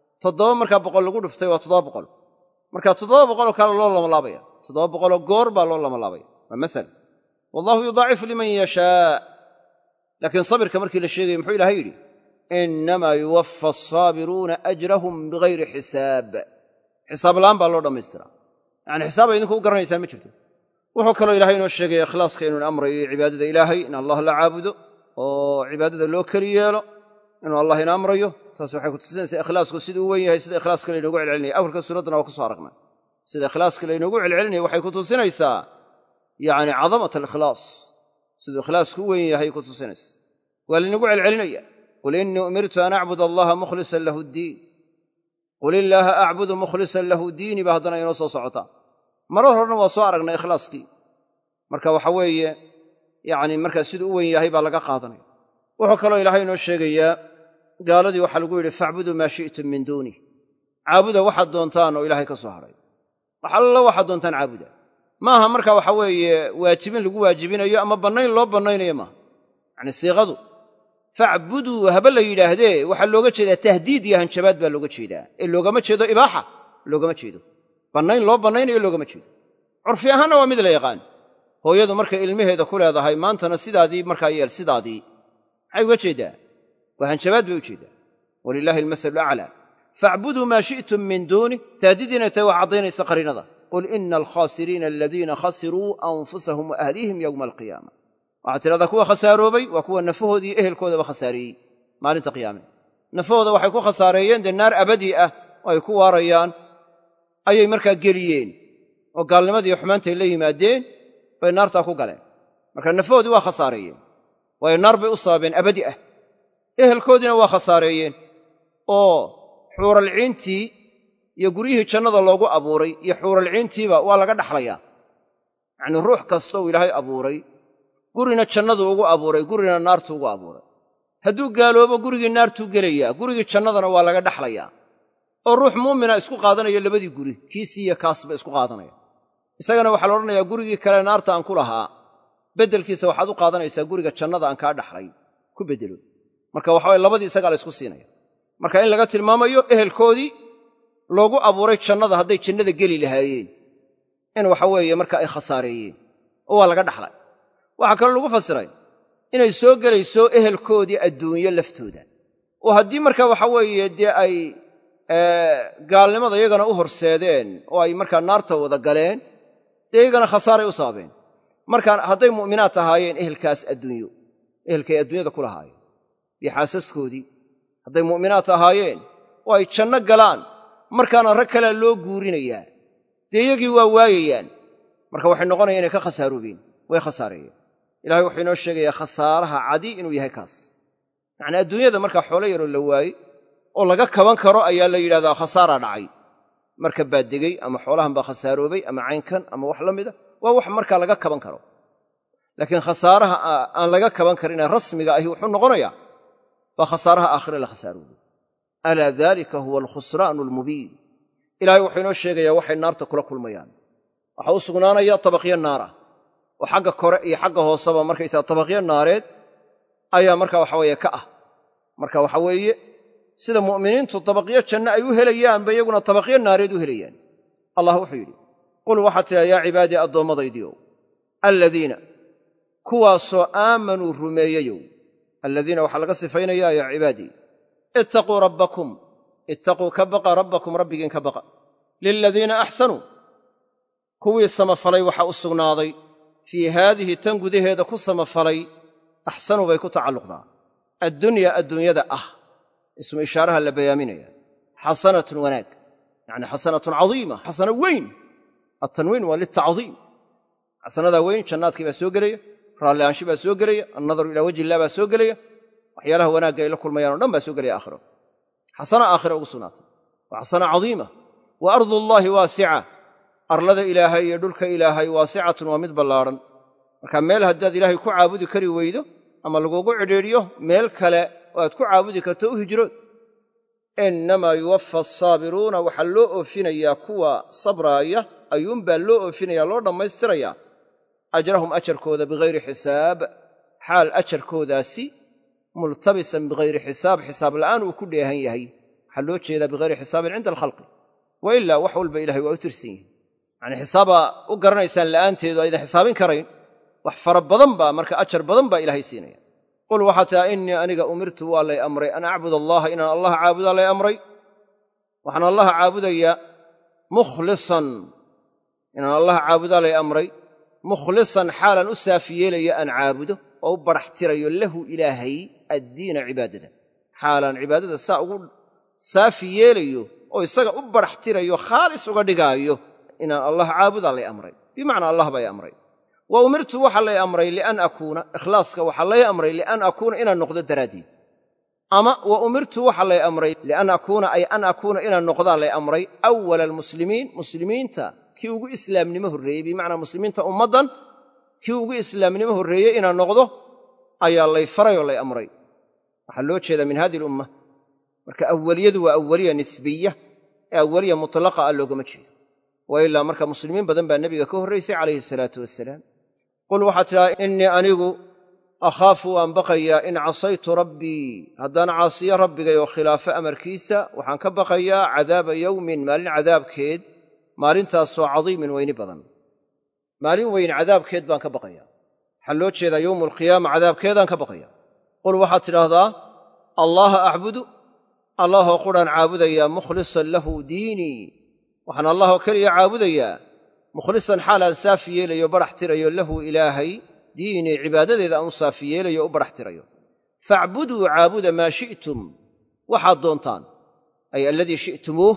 7 مركا بقول لقول فتوى 7 بقول marka 700 kale loo lamalaabaya 700 goor baa loo lamalaabaya masal wallahu yudaacifu liman yashaa laakiin sabirka markii la sheegay muxuu ilaahay yidhi innama yuwaffa as-saabiruna ajrahum bighayri xisaab xisaab la'aan baa loo dhammaystiraa yani xisaab idinku u garanaysaan ma jirto wuxuu kaloo ilaahay inoo sheegay ikhlaaska inuu amrayo cibaadada ilaahay in allah la caabudo oo cibaadada loo kali yeelo inuu allah ina amrayo taas waxay ku tusinaysaa ikhlaasku siduu u weyn yahay sida ikhlaaska la inoogu celcelinaya awalka suuraddana waa ku soo aragnay sida ikhlaaska la inoogu celcelinaya waxay ku tusinaysaa yacni cadamat alikhlaas siduu ikhlaasku u weyn yahay ku tusinaysa waa lainagu celcelinaya qul innii umirtu an acbud allaha mukhlisan lahu ddiin qul illaaha acbudu mukhlisan lahu diini baa haddana inoo soo socotaa marar horena waa soo aragnay ikhlaaskii marka waxa weeye yacni markaa siduu u weyn yahay baa laga qaadanaya wuxuu kaloo ilaahay inoo sheegayaa gaaladii waxaa lagu yidhi facbuduu maa shi'tum min duunih caabuda waxaad doontaan oo ilaahay ka soo hadhay wax alla waxaad doontaan caabuda maaha marka waxa weeye waajibin lagu waajibinayo ama bannayn loo bannaynayo maaha yacni siiqadu facbuduu haba la yidhaahdee waxaa looga jeedaa tahdiid iyo hanjabaad baa looga jeedaa ee loogama jeedo ibaaxa loogama jeedo bannayn loo bannaynayo loogama jeedo curfi ahaanna waa mid la yaqaan hooyadu markay ilmaheeda ku leedahay maantana sidaadii markaa yeel sidaadii maxay uga jeeddaa waa hanjabaad bay u jeeddaa walilaahi almasalu aclaa facbuduu maa shi'tum min duunih taadidiina tahay wax caddaynaysa qariinada qul ina alkhaasiriina aladiina khasiruu anfusahum wa ahlihim yowma alqiyaama waxaad tidhahdaa kuwa khasaaroobay waa kuwa nafahoodii iyo ehelkoodaba khasaareeyey maalinta qiyaame nafahooda waxay ku khasaareeyeen dee naar abadii ah oo ay ku waarayaan ayay markaa geliyeen oo gaalnimadii xumaantay la yimaadeen bay naartaa ku galeen marka nafahoodii waa khasaareeyeen waayo naar bay u sababeen abadi ah ehelkoodiina waa khasaareeyeen oo xuuralciintii iyo guryihii jannada loogu abuuray iyo xuuralciintiiba waa laga dhaxlayaa yacnii ruux kasta uu ilaahay abuuray gurina jannadu ugu abuuray gurina naartu ugu abuuray hadduu gaaloobo gurigii naartuu gelayaa gurigii jannadana waa laga dhaxlayaa oo ruux muumina isku qaadanaya labadii guri kiisii iyo kaasba isku qaadanaya isagana waxaa la odhanayaa gurigii kale naarta aan ku lahaa beddelkiisa waxaad u qaadanaysaa guriga jannada aan kaa dhaxlay ku beddelo marka waxaway labadii isagaa la ysku siinaya marka in laga tilmaamayo ehelkoodii loogu abuuray jannada hadday jannada geli lahaayeen in waxa weeye marka ay khasaareeyeen oo waa laga dhaxlay waxaa kaloo lagu fasiray inay soo gelayso ehelkoodii adduunyo laftooda oo haddii marka waxa weeye dee ay gaalnimada iyagana u horseedeen oo ay markaa naarta wada galeen dee iyagana khasaaray u sababeen. markaa hadday mu'minaad ahaayeen ehelkaas adduunyo ehelkay adduunyada ku lahaayeen iyo xaasaskoodii hadday mu'minaad ahaayeen oo ay janno galaan markaana rag kalea loo guurinayaa dee iyagii waa waayayaan marka waxay noqonayaan inay ka khasaaroobeen way khasaareeyeen. ilahay wuxuu inoo sheegayaa khasaaraha cadi inuu yahay kaas. yacnii adduunyada markaa xoolo yaroo la waaye oo laga kaban karo ayaa la yidhahdaa khasaaraa dhacay. marka baa degey ama xoolahan baa khasaaroobay ama caynkan ama wax la mida waa wax markaa laga kaban karo. laakiin khasaaraha aan laga kaban karin ee rasmiga ahi wuxuu noqonayaa waa khasaaraha aakhire la khasaaroobay. alaa daalika huwa alkhusraanu almubiin. ilaahay wuxuu inoo sheegayaa waxay naarta kula kulmayaan. waxaa u sugnaanaya tabaqyo naarah oo xagga kore iyo xagga hooseba markaysaa tabaqyo naareed ayaa marka waxa weeye ka ah. marka waxa weeye sida mu'miniintu tabaqyo janno ay u helayaanba iyaguna tabaqyo naareed u helayaan. allah wuxuu yidhi qul waxaad tidhaha yaa cibaadii addoommadaydiiow alladiina kuwaasoo aamanuu rumeeyeyow alladiina waxaa laga sifaynayaa yaa cibaadii ittaquu rabbakum ittaquu ka baqa rabbakum rabbigiin ka baqa liladiina axsanuu kuwii samafalay waxaa u sugnaaday fii haadihi tan gudaheeda ku samafalay axsanuu bay ku tacalluqdaa addunya adduunyada ah ismu ishaaraha la bayaaminaya xasanatun wanaag yacni xasanatun cadiima xasano weyn attanwiin waa litacdiim xasanadaa weyn jannaadkii baa soo gelaya raalli'aansho baa soo gelaya annadaru ilaa wajhi illah baa soo gelaya waxyaalaha wanaagga ay la kulmayaan o dhan baa soo gelaya aakhiro xasana aakhira ugu sugnaatay waa xasana cadiima wa ardullaahi waasica arlada ilaahay iyo dhulka ilaahay waasicatun waa mid ballaadhan. marka meel haddaad ilaahay ku caabudi kari weydo ama lagugu cidhiidhiyo meel kale oo aad ku caabudi karto u hijrood. innamaa yuwaffa asaabiruuna waxaa loo oofinayaa kuwa sabraaya ayuunbaa loo oofinaya loo dhammaystirayaa ajrahum ajarkooda bigayri xisaab xaal ajarkoodaasi multabisan bigayri xisaab xisaab la'aan uu ku dheehan yahay. waxaa loo jeedaa bigayri xisaabin cinda alkhalqi wa ilaa wax walba ilahay waa u tirsan yihin yacnii xisaabaa u garanaysaan la'aanteedu aydan xisaabin karayn wax fara badan baa marka ajar badan baa ilaahay siinaya. qul waxaa tihaa innii aniga umirtu waa lay amray an acbud allaha inaan allah caabudaa lay amray. waxaan allaha caabudayaa mukhlisan inaan allaha caabudaa lay amray mukhlisan xaalan u saafi yeelaya aan caabudo oo u badhax tirayo lahu ilaahay addiina cibaadada xaalaan cibaadada saa ugu saafi yeelayo oo isaga u badhax tirayo khaalis uga dhigaayo inaan allah caabudaa lay amray bimacnaa allah bay amray. wa umirtu waxa lay amray lian akuuna ikhlaaska waxaa lay amray lian akuuna inaan noqdo daraaddeed ama wa umirtu waxa lay amray lian akuuna ay an akuuna inaan noqdaa lay amray awala almuslimiin muslimiinta kii ugu islaamnimo horreeyey bimacnaa muslimiinta ummaddan kii ugu islaamnimo horreeyey inaan noqdo ayaa lay faray oo lay amray. waxaa loo jeedaa min hadihi alumma marka awaliyadu waa awaliya nisbiya ee awaliya mutlaqa ah loogama jeedo wa ilaa marka muslimiin badan baa nebiga ka horraysay calayhi asalaatu wassalaam. qul waxaad tidhaha innii anigu akhaafu waan baqayaa in casaytu rabbii haddaan caasiyo rabbigay oo khilaafo amarkiisa waxaan ka baqayaa cadaaba yowmin maalin cadaabkeed maalintaasoo cadiimin weyni badan. maalin weyn cadaabkeed baan ka baqayaa waxaa loo jeedaa yowmu alqiyaama cadaabkeedaan ka baqaya. qul waxaad tidhaahdaa allaha acbudu allahoo qudhaan caabudayaa mukhlisan lahu diinii waxaan allahoo keliya caabudayaa mukhlisan xaalaan saafi yeelayo badhax tirayo lahu ilaahay diinii cibaadadeeda aan u saafi yeelayo u badhax tirayo. facbuduu caabuda maa shi'tum waxaad doontaan ay alladii shi'tumuuh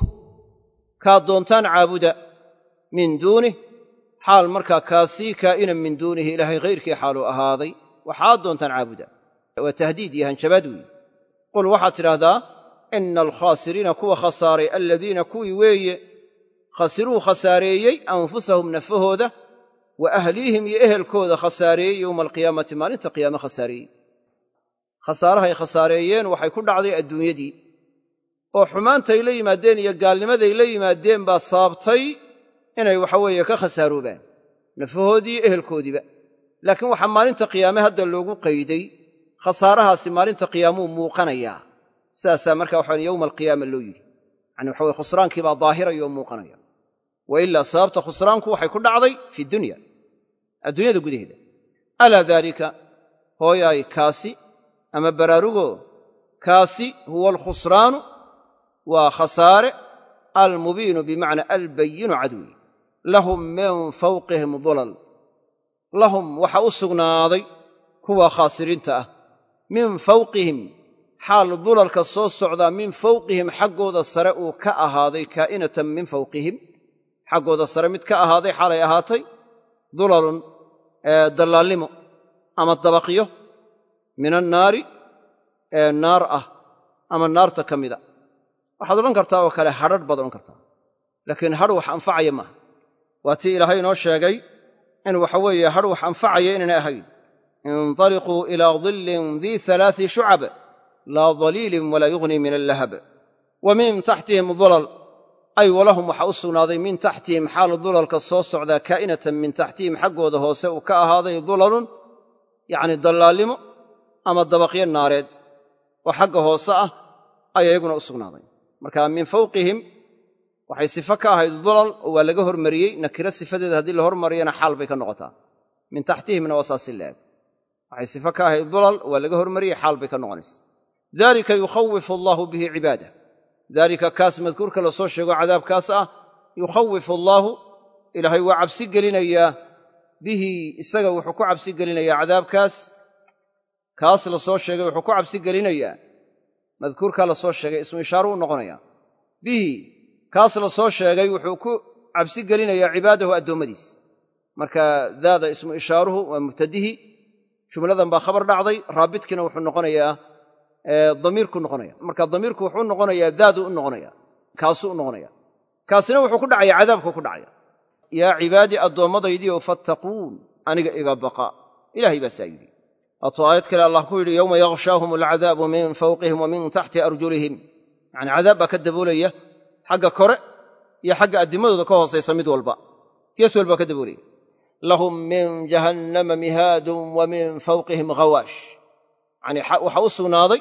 kaad doontaan caabuda min duunih xaal markaa kaasii kaa'inan min duunihi ilaahay hayrkii xaaluu ahaaday waxaad doontaan caabuda. waa tahdiid iyo hanjabaad weeye. qul waxaad tidhaahdaa ina alkhaasiriina kuwa khasaaray alladiina kuwii weeye khasiruu khasaareeyey anfusahum nafahooda wa ahliihim iyo ehelkooda khasaareeyey yowma alqiyaamati maalinta qiyaame khasaareeyey. khasaarahay khasaareeyeen waxay ku dhacday adduunyadii oo xumaantay la yimaadeen iyo gaalnimaday la yimaadeen baa sababtay inay waxaweeye ka khasaaroobaan nafahoodii iyo ehelkoodiiba. laakiin waxaa maalinta qiyaame hadda loogu qayday khasaarahaasi maalinta qiyaamuu muuqanayaa sidaasaa marka waxaan yowma alqiyaama loo yidhi yani waxa weye khusraankii baa daahiraya oo muuqanaya. wa ilaa sababta khusraanku waxay ku dhacday fi dunya adduunyada gudaheeda. alaa daalika hooyaay kaasi ama baraarugo kaasi huwa alkhusraanu waa khasaare almubiinu bimacnaa albayinu cadwi lahum min fawqihim dulal lahum waxa u sugnaaday kuwa khaasiriinta ah min fawqihim xaal dulalka soo socdaa min fawqihim xaggooda sare uu ka ahaaday kaa'inatan min fawqihim xaggooda sare mid ka ahaaday xaalay ahaatay dulalun dallaalnimo ama dabaqyo min annaari ee naar ah ama naarta ka mida waxaad odhan kartaa oo kale hadhadh baad odhan kartaa laakiin hadh wax anfacaya maaha waa tii ilaahay inoo sheegay in waxa weeye hadh wax anfacaya inaynay ahayn intaliquu ilaa dillin dii alaai shucab laa daliilin walaa yugnii min allahab wa min taxtihim dulal ay walahum waxa u sugnaaday min taxtihim xaal dulalka soo socdaa kaa'inatan min taxtihim xaggooda hoose uu ka ahaaday dulalun yacni dallaalnimo ama dabaqyo naareed oo xagga hoose ah ayaa iyaguna u sugnaaday marka min fawqihim waxay sifo ka ahayd dulal oo waa laga hormariyey nakiro sifadeeda haddii la hormariyana xaal bay ka noqotaa min taxtihimna waa saasi laeg waxay sifo ka ahayd dulal waa laga hormariyey xaal bay ka noqonaysa dalika yukhawifu allaahu bihi cibaadah daalika kaas madkuurka la soo sheego cadaabkaas ah yukhawifu allaahu ilaahay waa cabsi gelinayaa bihi isaga wuxuu ku cabsi gelinayaa cadaabkaas kaas la soo sheegay wuxuu ku cabsi gelinayaa madkuurkaa la soo sheegay ismu ishaaru u noqonaya bihi kaas la soo sheegay wuxuu ku cabsi gelinayaa cibaadahu addoommadiis marka daada ismu ishaaruhu waa mubtadihi jumladan baa khabar dhacday raabitkiina wuxuu noqonayaa damiirku noqonaya marka damiirku wuxuu noqonayaa daadu u noqonaya kaasuu u noqonaya kaasina wuxuu ku dhacaya cadaabkuu ku dhacaya yaa cibaadii addoommadaydiioo fattaquun aniga iga baqa ilaahay baa saa yidhi waatuu aayad kale allah ku yidhi yowma yaghshaahum alcadaabu min fawqihim wa min taxti arjulihim yacni cadaab baa ka daboolaya xagga kore iyo xagga addimadooda ka hoosaysa mid walba gees walbaa ka daboolaya lahum min jahannama mihaadun wa min fawqihim ghawaash yani waxaa u sugnaaday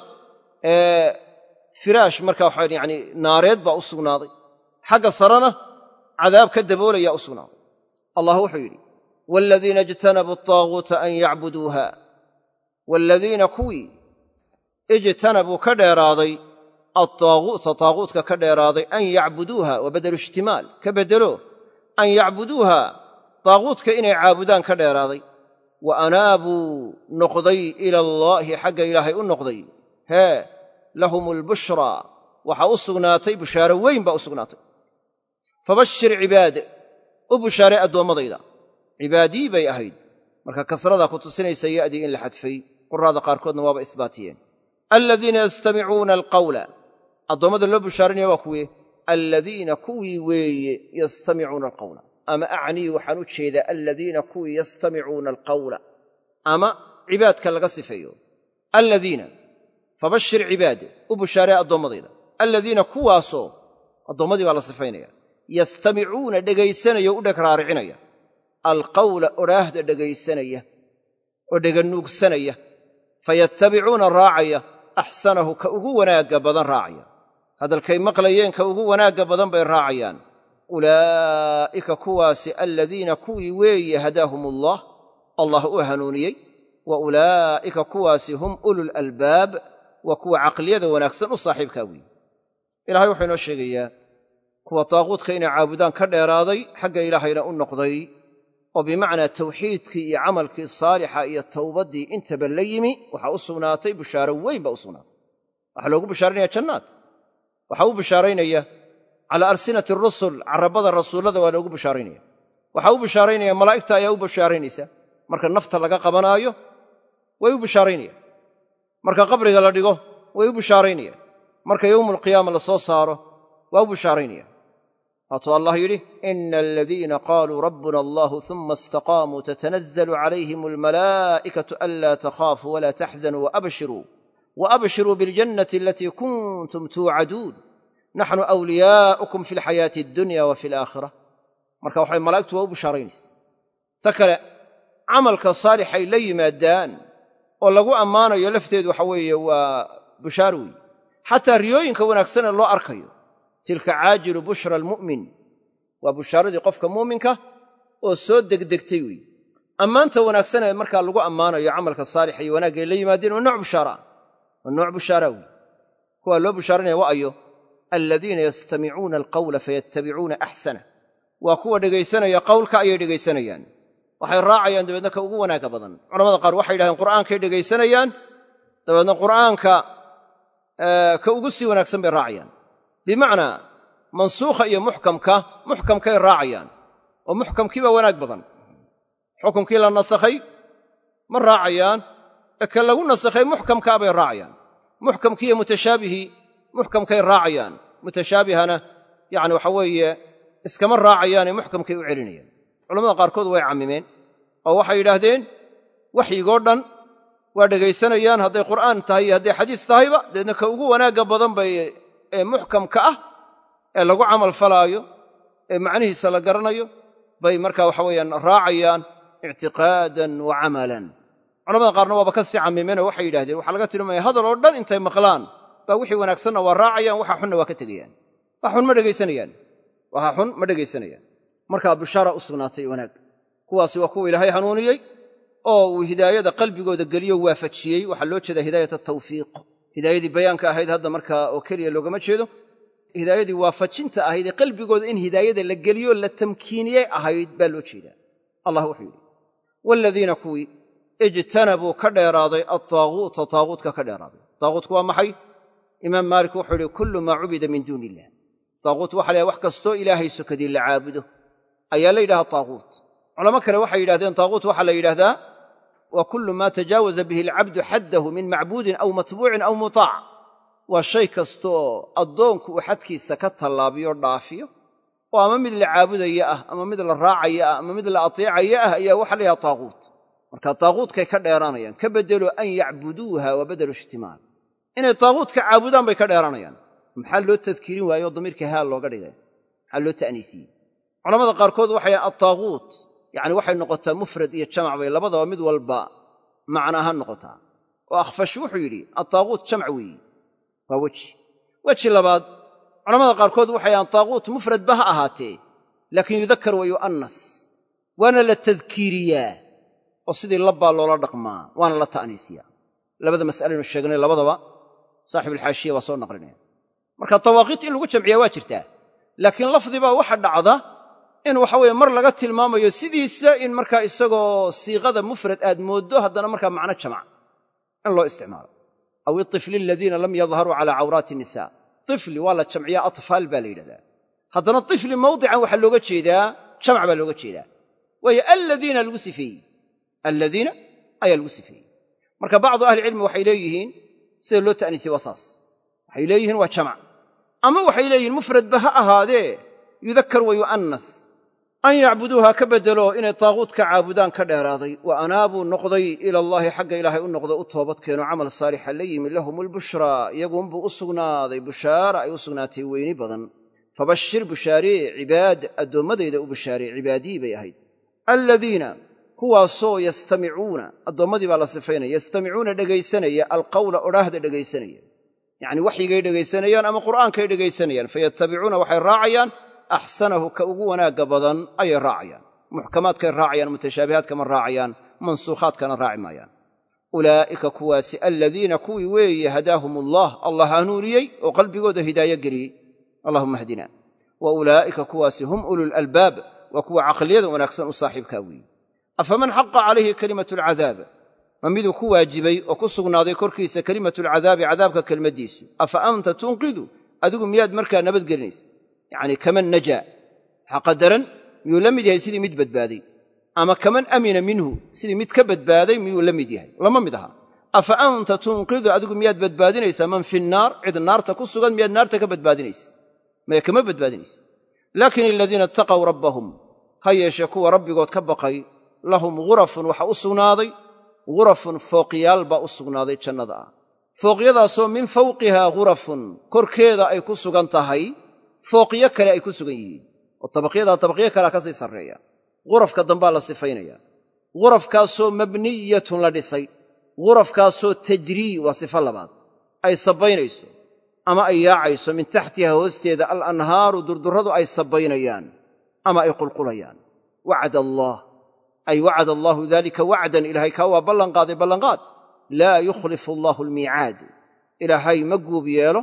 firaash marka waxa yani naareed baa u sugnaaday xagga sarena cadaab ka daboolaya u sugnaaday allah wuxuu yidhi waaladiina ijtanabuu ataaguuta an yacbuduuha waaladiina kuwii ijtanabuu ka dheeraaday attaaguuta taaguutka ka dheeraaday an yacbuduuha waa badelu ishtimaal ka beddelo an yacbuduuha taaguutka inay caabudaan ka dheeraaday wa anaabuu noqday ila allaahi xagga ilaahay u noqday hee lahum albushraa waxaa u sugnaatay bushaaro weyn baa u sugnaatay fabashir cibaade u bushaaree addoommadayda cibaadii bay ahayd marka kasradaa ku tusinaysa ya'dii in la xadfay quraada qaarkoodna waaba isbaatiyeen aladiina yastamicuuna alqawla addoommada loo bushaaranaya waa kuwee aladiina kuwii weeye yastamicuuna alqawla ama acnii waxaan u jeedaa aladiina kuwii yastamicuuna alqawla ama cibaadka laga sifeeyo aladiina fabashir cibaade u bushaaree addoommadayda aladiina kuwaasoo addoommadii baa la sifaynaya yastamicuuna dhegaysanaya o u dheg raaricinaya alqawla odhaahda dhegaysanaya oo dheganuugsanaya fayattabicuuna raacaya axsanahu ka ugu wanaagga badan raacaya hadalkay maqlayeen ka ugu wanaagga badan bay raacayaan ulaa'ika kuwaasi aladiina kuwii weeye hadaahum allah allah u hanuuniyey wa ulaa'ika kuwaasi hum ulul albaab waa kuwa caqliyada wanaagsan u saaxiibkaa weeye ilahay wuxuu inoo sheegayaa kuwa taaquudka inay caabudaan ka dheeraaday xagga ilaahayna u noqday oo bimacnaa tawxiidkii iyo camalkii saalixa iyo tawbaddii intaba la yimi waxaa u sugnaatay bushaaro weyn baa u sugnaatay waxaa loogu bushaaranaya jannaad waxaa u bushaaraynaya calaa alsinati rusul carabada rasuullada waa loogu bushaaraynaya waxaa u bushaaraynaya malaa'igta ayaa u bushaaraynaysa marka nafta laga qabanaayo way u bushaaraynayaan marka qabriga la dhigo way u bushaaraynayaan marka yowmulqiyaama la soo saaro waa u bushaaraynayaan waatuu allah yidhi ina aladiina qaaluu rabbuna allahu uma istaqaamuu tatanazlu calayhim almalaa'ikatu anlaa takhaafuu walaa taxzanuu waabshiruu biاljannati alatii kuntum tuucaduun naxnu awliyaa'ukum fi alxayaati addunya wa fi alaakhira marka waxay malaa'igtu waa u bushaaraynaysa ta kale camalka saalixay la yimaadaan oo lagu ammaanayo lafteedu waxa weeye waa bushaaro weeye xataa riyooyinka wanaagsanee loo arkayo tilka caajilu bushra almu'min waa bushaaradii qofka muuminka oo soo degdegtay weeye ammaanta wanaagsanee markaa lagu ammaanayo camalka saalixa iyo wanaagay la yimaadeen waa nooc bushaara weeye kuwaa loo bushaaranaya wa ayo aladiina yastamicuuna alqawla fayattabicuuna axsanah waa kuwa dhegaysanaya qawlka ayay dhegaysanayaan waxay raacayaan dabeedna ka ugu wanaagga badan culamada qaar waxay yidhahdeen qur'aankay dhegaysanayaan dabeedna qur'aanka ka ugu sii wanaagsan bay raacayaan bimacnaa mansuukha iyo muxkamkay raacayaan oo muxkamkii baa wanaag badan xukumkii la nasakhay ma raacayaan ee ka lagu nasakhay muxkamkaa bay raacayaan muxkamkiiyo mutashaabihii muxkamkay raacayaan mutashaabihana yacni waxa weeye iskama raacayaanee muxkamkay u celinayaan culamada qaarkood way cammimeen oo waxay yidhaahdeen waxyigoo dhan waa dhegaysanayaan hadday qur'aan tahay iyo hadday xadiis tahayba dabeedna ka ugu wanaagga badan bay ee muxkamka ah ee lagu camal falaayo ee macnihiisa la garanayo bay markaa waxa weeyaan raacayaan ictiqaadan wa camalan culamada qaarna waaba ka sii cammimeenoo waxay yidhahdeen waxaa laga tilmaamaya hadal oo dhan intay maqlaan baa wixii wanaagsanna waa raacayaan waxa xunna waa ka tegayaan wax xun ma dhegaysanayaan markaa bushaara u sugnaatay wanaag kuwaasi waa kuwa ilaahay hanuuniyey oo uu hidaayada qalbigooda geliyo waafajiyey waxaa loo jeedaa hidaayat atawfiiq hidaayadii bayaanka ahayd hadda markaa oo keliya loogama jeedo hidaayadii waafajinta ahayd ee qalbigooda in hidaayada la geliyo la tamkiiniyey ahayd baa loo jeedaa allah wuxuu yidhi waaladiina kuwii ijtanabuu ka dheeraaday attaaguuta taaguutka ka dheeraaday taaguutku waa maxay imaam maalik wuxuu yidhi kullu maa cubida min duuni illah taaguut waxa la yhaha wax kastoo ilaahay sokadii la caabudo ayaa la yidhahaa taaguut culamo kale waxay yidhahdeen taaguut waxaa la yidhaahdaa wa kullu maa tajaawaza bihi alcabdu xaddahu min macbuudin aw matbuucin aw mutaac waa shay kastaoo addoonku uu xadkiisa ka tallaabiyo dhaafiyo oo ama mid la caabudaya ah ama mid la raacaya ah ama mid la ateecaya ah ayaa waxa la yidhaha taaguut marka taaguutkay ka dheeraanayaan ka beddelo an yacbuduuha wa badelu ishtimaal inay taaguutka caabudaan bay ka dheeraanayaan maxaa loo tadkiirin waaye oo damiirka haal looga dhigay maxaa loo ta'niisiyey culamada qaarkood waxay dhahen attaaguut yacni waxay noqotaa mufrad iyo jamac bay labadaba mid walba macna ahaan noqotaa oo akhfash wuxuu yidhi attaaguut jamac weeyi waa weji labaad culamada qaarkood waxay dhahen taaguut mufradba ha ahaatee laakiin yudakkar wa yu'annas waana la tadkiiriyaa oo sidii labbaa loola dhaqmaa waana la ta'niisiyaa labada mas'alaynu sheegnay labadaba saaxibuulxaashiya waa soo naqlinaya marka tawaaqiit in lagu jamciyaa waa jirtaa laakiin lafdibaa waxa dhacda in waxa weeye mar laga tilmaamayo sidiisa in markaa isagoo siiqada mufrad aad mooddo haddana markaa macno jamac in loo isticmaalo aw iطifli aladiina lam yadharuu cala cawraati nisa ifli waa la jamciyaa atfaal baa la yidhahdaa haddana ifli mawdican waxaa looga jeedaa jamac baa looga jeedaa waayo aladiina lagu sifeeyey aladiina ayaa lagu sifeeyey marka bacdu ahlicilmi waxay leeyihiin sida loo ta'niisiyey waa saas waxay leeyihiin waa jamac ama waxay leeyihiin mufradba ha ahaadee yudakkar wa yu'annas an yacbuduuha ka beddelo inay taaguutka caabudaan ka dheeraaday wa anaabuu noqday ila allaahi xagga ilaahay u noqdo u toobadkeeno camal saalixa la yimi lahum albushraa iyaguunbuu u sugnaaday bushaara ay u sugnaatay weyni badan fabashir bushaaree cibaad addoommadayda u bushaaree cibaadii bay ahayd aladiina kuwaasoo yastamicuuna addoommadii baa la sifaynaya yastamicuuna dhegaysanaya alqawla odhaahda dhegaysanaya yacni waxyigay dhegaysanayaan ama qur'aankay dhegaysanayaan fayattabicuuna waxay raacayaan axsanahu ka ugu wanaagga badan ayay raacayaan muxkamaadkay raacayaan mutashaabihaadka ma raacayaan mansuukhaadkana raaci maayaan ulaa'ika kuwaasi aladiina kuwii weeye hadaahum allah hanuuniyey oo qalbigooda hidaayo geliyey allahumma hdina wa ulaa'ika kuwaasi hum ululalbaab waa kuwa caqliyada wanaagsan u saaxiibkaa weeye afaman xaqa calayhi kalimatu alcadaab ma miduu ku waajibay oo ku sugnaaday korkiisa kelimatulcadaabi cadaabka kelmaddiisu afa anta tunqidu adigu miyaad markaa nabadgelinaysa yacni kaman najaa waxaa qadaran miyuu la mid yahay sidii mid badbaaday ama kaman amina minhu sidii mid ka badbaaday miyuu la mid yahay lama mid aha afa anta tunqidu adigu miyaad badbaadinaysaa man fi nnaar cid naarta ku sugan miyaad naarta ka badbaadinaysa maya kama badbaadinaysa laakin aladiina ittaqow rabbahum ha yeeshee kuwa rabbigood ka baqay lahum ghurafun waxa u sugnaaday ghurafun fooqiyaal baa u sugnaaday jannada ah fooqyadaasoo min fawqihaa ghurafun korkeeda ay ku sugan tahay fooqyo kale ay ku sugan yihiin oo tabaqyadaa tabaqyo kalea ka sii sarreeya ghurafka dambaa la sifaynaya ghurafkaasoo mabniyatun la dhisay ghurafkaasoo tajrii waa sifo labaad ay sabbaynayso ama ay yaacayso min taxtiha hoosteeda alanhaaru durdurradu ay sabbaynayaan ama ay qulqulayaan wacad allah ay wacada allaahu daalika wacdan ilaahay kaa waa ballanqaaday ballanqaad laa yukhlifu allaahu almiicaad ilaahay ma guub yeelo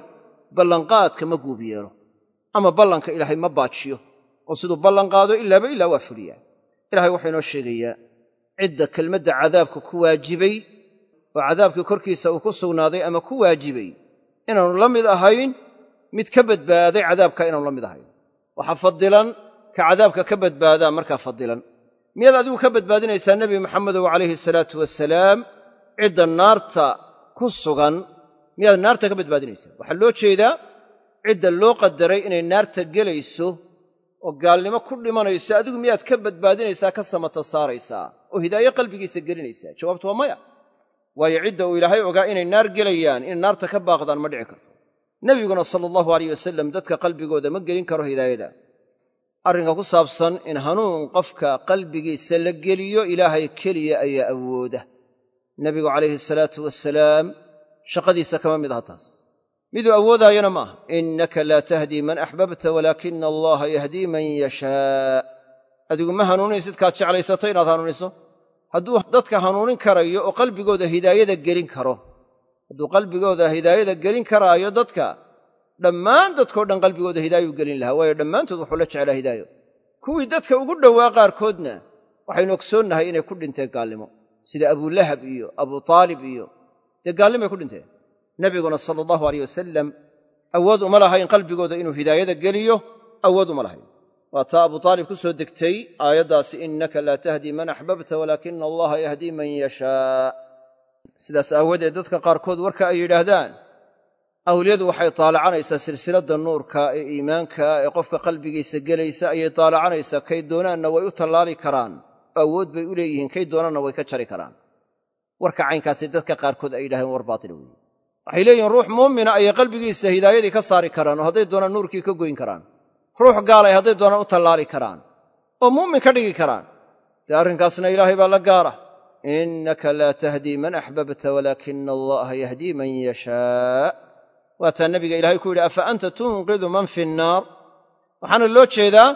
ballanqaadka ma guub yeelo ama ballanka ilaahay ma baajiyo oo siduu ballanqaado ilaaba ilaa waa fuliyaa ilaahay wuxuu inoo sheegayaa cidda kelmadda cadaabka ku waajibay oo cadaabkii korkiisa uu ku sugnaaday ama ku waajibay inaanu la mid ahayn mid ka badbaaday cadaabka inaanu la mid ahayn waxaa fadilan ka cadaabka ka badbaadaa markaa fadilan miyaad adigu ka badbaadinaysaa nebi maxamedow calayhi salaatu wasalaam cidda naarta ku sugan miyaad naarta ka badbaadinaysaa waxaa loo jeedaa cidda loo qadaray inay naarta gelayso oo gaalnimo ku dhimanayso adigu miyaad ka badbaadinaysaa ka samata saaraysaa oo hidaaye qalbigiisa gelinaysaa jawaabtu waa maya waayo cidda uu ilaahay ogaa inay naar gelayaan inay naarta ka baaqdaan ma dhici karto nebiguna sala allahu alayh wasalam dadka qalbigooda ma gelin karo hidaayada arrinka ku saabsan in hanuun qofka qalbigiisa la geliyo ilaahay keliya ayaa awooda nebigu calayhi salaatu wasalaam shaqadiisa kama mid aha taas miduu awoodaayana ma aha innaka laa tahdii man axbabta walaakina allaha yahdii man yashaa adigu ma hanuuninaysid kaad jeclaysato inaad hanuuniso hadduu dadka hanuunin karayo oo qalbigooda hidaayada gelin karo hadduu qalbigooda hidaayada gelin karaayo dadka dhammaan dadkao dhan qalbigooda hidaayuu gelin lahaa waayo dhammaantood wuxuu la jeclaa hidaayo kuwii dadka ugu dhowaa qaarkoodna waxaynu ogsoonnahay inay ku dhinteen gaalnimo sida abulahab iyo abutaalib iyo dee gaalnimay ku dhinteen nebiguna sala allahu alayh wasalam awood uma laha in qalbigooda inuu hidaayada geliyo awood uma lahayn waa taa abutaalib ku soo degtay aayaddaasi innaka laa tahdii man axbabta walaakina allaha yahdii man yashaa sidaas aawadeed dadka qaarkood warka ay yidhaahdaan awliyadu waxay taalacanaysaa silsiladda nuurka ee iimaanka ee qofka qalbigiisa gelaysa ayay taalacanaysaa kay doonaanna way u tallaali karaan oo awood bay u leeyihiin kay doonaanna way ka jari karaan warka caynkaasi dadka qaarkood ay yidhahdeen war baatila weeye waxay leeyihiin ruux muumina ayay qalbigiisa hidaayadii ka saari karaan oo hadday doonaan nuurkii ka goyn karaan ruux gaalay hadday doonaan u tallaali karaan oo mu'min ka dhigi karaan dee arrinkaasna ilaahay baa la gaara innaka laa tahdii man axbabta walaakina allaha yahdii man yashaa waataa nebiga ilaahay ku yidhi afa anta tunqidu man fi nnaar waxaana loo jeedaa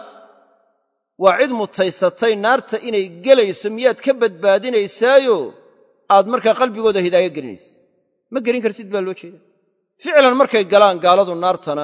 waa cid mutaysatay naarta inay gelayso miyaad ka badbaadinaysaayo aad markaa qalbigooda hidaayo gelinaysa ma gelin kartid baa loo jeeda ficlan markay galaan gaaladu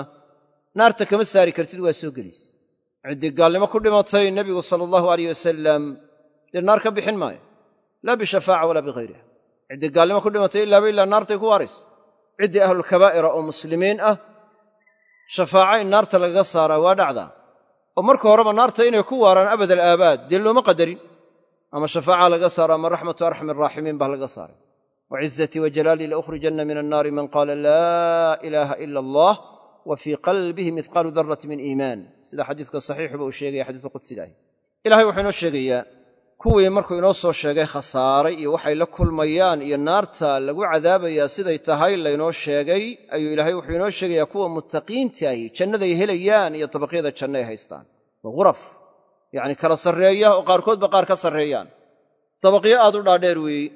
naarta kama saari kartid waa soo gelaysa ciddii gaalnimo ku dhimatay nebigu sala allahu alayh wasalam dee naar ka bixin maayo laa bishafaaca walaa bighayriha ciddii gaalnimo ku dhimatay ilaaba ilaa naartay ku waaraysa ciddii ahlulkabaa'ira oo muslimiin ah shafaaca in naarta lagaga saaraa waa dhacdaa oo marka horeba naarta inay ku waaraan abad alaabaad dee looma qadarin ama shafaaca laga saaro ama raxmatu arxami araaximiin baa laga saaray wacizatii wajalaalii laukhrijanna min annaari man qaala laa ilaaha ila allah wa fii qalbihi midqaalu darrati min iimaan sida xadiiska saxiixuba uu sheegaya xadiiska qudsigaah ilahay wuxuu inoo sheegayaa kuwii markuu inoo soo sheegay khasaaray iyo waxay la kulmayaan iyo naarta lagu cadaabayaa siday tahay laynoo sheegay ayuu ilaahay wuxuu inoo sheegayaa kuwa muttaqiintaahi jannaday helayaan iyo dabaqyada janno ay haystaan waa ghuraf yacni kala sarreeya oo qaarkoodba qaar ka sarreeyaan dabaqyo aad u dhaadheer weeye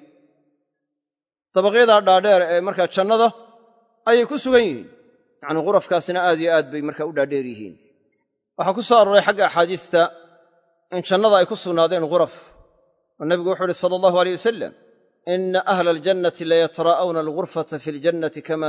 dabaqyadaa dhaadheer ee markaa jannada ayay ku sugan yihiin yacnii ghurafkaasina aad iyo aad bay markaa u dhaadheer yihiin waxaa ku soo arooray xagga axaadiista in jannada ay ku sugnaadeen ghuraf oo nebigu wuxuu uhi sala allahu alayh wasalam ina ahla aljannati layataraa'awna alghurfata fi ljannati kama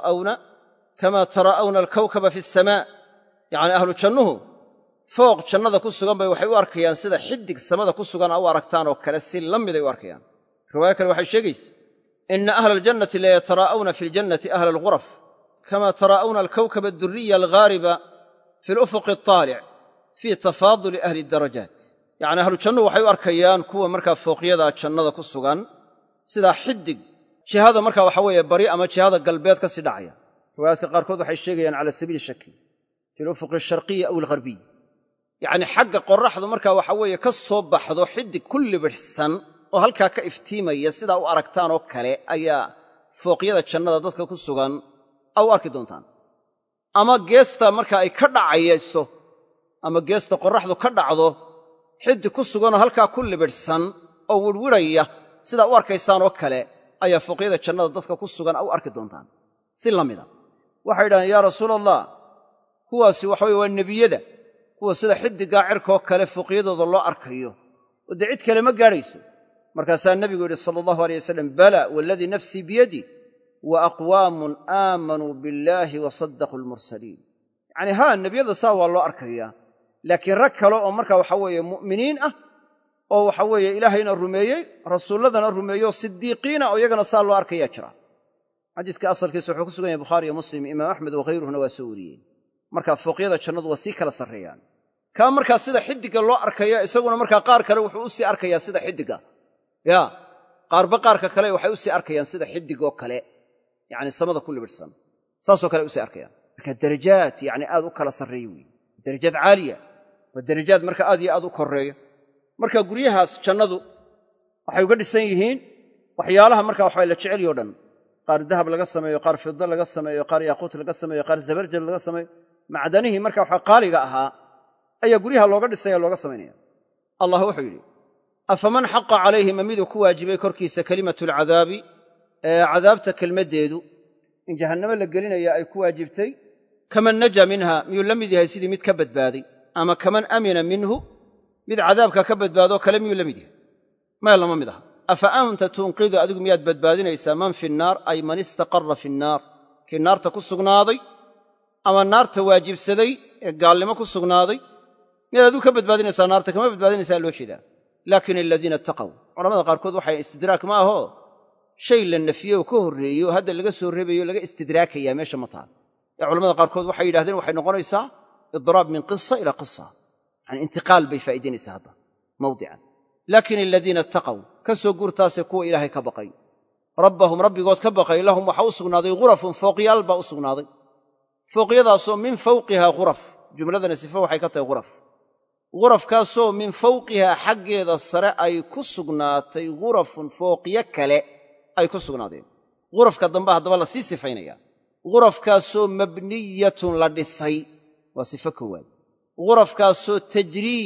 taraa'awna alkawkaba fi asamaa yacni ahlu jannuhu fooq jannada ku sugan bay waxay u arkayaan sida xidig samada ku sugan a u aragtaan oo kale si la miday u arkayaan riwaayo kale waxay sheegaysa ina ahla aljannati layataraa'awna fi ljannati ahla alghuraf kama taraa'awna alkawkaba adduriya alghaariba fi lufuqi altaalic fii tafaaduli ahli darajaat yacni ahlu jannuhu waxay u arkayaan kuwa markaa fooqyada jannada ku sugan sidaa xidig jihada markaa waxa weeye bari ama jihada galbeed ka sii dhacaya riwaayaadka qaarkood waxay sheegayaan cala sabiili shaki fi lufuqi alsharqiyi aw algharbiy yacni xagga qorraxdu markaa waxa weeye ka soo baxdo xidig ku libidhsan oo halkaa ka iftiimaya sidaa u aragtaan oo kale ayaa fooqyada jannada dadka ku sugan a u arki doontaan ama geesta marka ay ka dhacayso ama geesta qorraxdu ka dhacdo xidig ku suganoo halkaa ku libidhsan oo wirwidhaya sidaa u arkaysaan oo kale ayaa fooqyada jannada dadka ku sugan a u arki doontaan si la mida waxay yidhahdeen yaa rasuula allah kuwaasi waxa weye waa nebiyada kuwa sida xidiggaa cirkaoo kale fooqyadooda loo arkayo oo dee cid kale ma gaadhayso markaasaa nebigu yidhi sala allahu alay wasalam bala waaladii nafsii biyadih wa aqwaamun aamanuu billaahi wa saddaquu almursaliin yacnii haa nebiyada saa waa loo arkayaa laakiin rag kale oo markaa waxa weeye mu'miniin ah oo waxa weeye ilaahayna rumeeyey rasuulladana rumeeyo sidiiqiina oo iyagana saa loo arkayaa jira xadiiska asalkiisa wuxuu ku sugan yahay bukhaari iyo muslim imaam axmed wakhayruhuna waa soo wariyeen marka fooqyada jannadu waa sii kala sarreeyaan kaa markaa sida xiddigga loo arkaya isaguna markaa qaar kale wuxuu u sii arkayaa sida xiddigga ya qaarba qaarka kale waxay u sii arkayaan sida xiddigoo kale yacni samada ku libidhsan saasoo kale usii arkayaan marka darajaad yacni aad u kala sarreeya weeye darajaad caaliya waa darajaad marka aad iyo aad u korreeya marka guryahaas jannadu waxay uga dhisan yihiin waxyaalaha marka waxaa la jeceliyo o dhan qaar dahab laga sameeyo qaar fidda laga sameeyo qaar yaaquut laga sameeyo qaar zabarjad laga sameeyo macdanihii marka waxa qaaliga ahaa ayaa guryaha looga dhisaya looga samaynaya allah wuxuu yidhi afaman xaqa calayhi ma miduu ku waajibay korkiisa kalimatu alcadaabi cadaabta kelmaddeedu in jahannamo la gelinaya ay ku waajibtay kaman naja minha miyuu la mid yahay sidii mid ka badbaaday ama kaman amina minhu mid cadaabka ka badbaadoo kale miyuu la mid yahay maya lama mid aha afa anta tunqidu adigu miyaad badbaadinaysaa man fi nnaar ay man istaqarra fi nnaar kii naarta ku sugnaaday ama naarta waajibsaday ee gaalnimo ku sugnaaday miyaad adigu ka badbaadinaysaa naarta kama badbaadinaysaa loo jeedaa laakin aladiina ittaqow culamada qaarkood waxay istidraak ma aho shay la nafiyey oo ka horreeyo hadda laga soo reebayo laga istidraakayaa meesha ma taal ee culamada qaarkood waxay yidhahdeen waxay noqonaysaa idraab min qisa ilaa qisa yani intiqaal bay faa'idaynaysaa hadda mawdican laakin aladiina ittaqow ka soo guurtaasee kuwa ilaahay ka baqay rabbahum rabbigood ka baqay lahum waxaa u sugnaaday ghurafun fooqyaal baa u sugnaaday fooqyadaasoo min fawqihaa ghuraf jumladana sifo waxay ka tahay ghuraf ghurafkaasoo min fawqihaa xaggeeda sare ay ku sugnaatay ghurafun fooqyo kale ay ku sugnaadeen ghurafka dambe haddaba la sii sifaynaya ghurafkaasoo mabniyatun la dhisay waa sifo koowaad ghurafkaasoo tajrii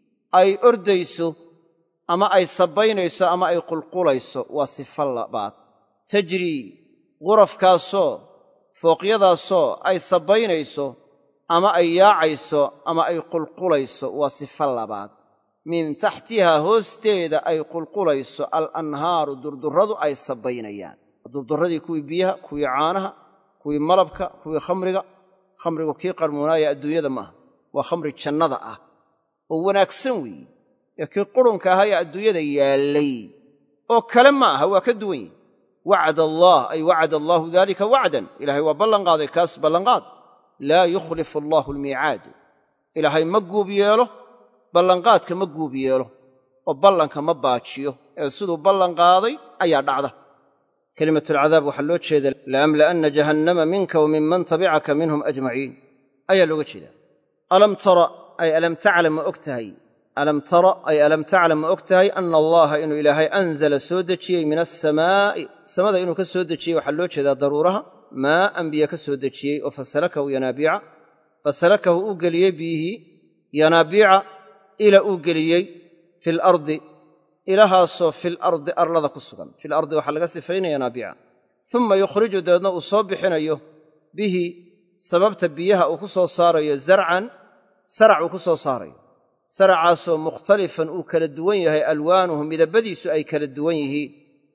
ay ordayso ama ay sabbaynayso ama ay qulqulayso waa sifo labaad tajrii ghurafkaasoo fooqyadaasoo ay sabbaynayso ama ay yaacayso ama ay qulqulayso waa sifo labaad min taxtihaa hoosteeda ay qulqulayso alanhaaru durdurradu ay sabbaynayaan durdurradii kuwii biyaha kuwii caanaha kuwii malabka kuwii khamrigu kii qarmuunaaya adduunyada maaha waa khamri jannada ah oo wanaagsan weeye ee kii qurunka ahaa ee adduunyada yaallay oo kale ma aha waa ka duwan yihi wacd allah ay wacada allaahu daalika wacdan ilaahay waa ballanqaaday kaas ballanqaad laa yukhlifu allaahu almiicaadu ilaahay ma guub yeelo ballanqaadka ma guub yeelo oo ballanka ma baajiyo ee siduu ballanqaaday ayaa dhacda kelimatulcadaab waxaa loo jeeda laamla'anna jahannama minka wa minman tabicaka minhum ajmaciin ayaa looga jeedaa alam tara ay alam taclam ma og tahay alam tara ay alam taclam ma og tahay ana allaha inuu ilaahay anzala soo dejiyey min alsamaa'i samada inuu ka soo dejiyey waxaa loo jeedaa daruuraha maa'an biyo ka soo dejiyey oo fasalakahu yanaabiica fasalakahu uu geliyey biyihii yanaabiica ila uu geliyey fi lardi ilahaasoo fil ardi arlada ku sugan fil ardi waxaa laga sifaynaya yanaabiica uma yukhriju dabeedna uu soo bixinayo bihi sababta biyaha uu ku soo saarayo zarcan sarac uu ku soo saarayo saracaasoo mukhtalifan uu kala duwan yahay alwaanuhu midabadiisu ay kala duwan yihiin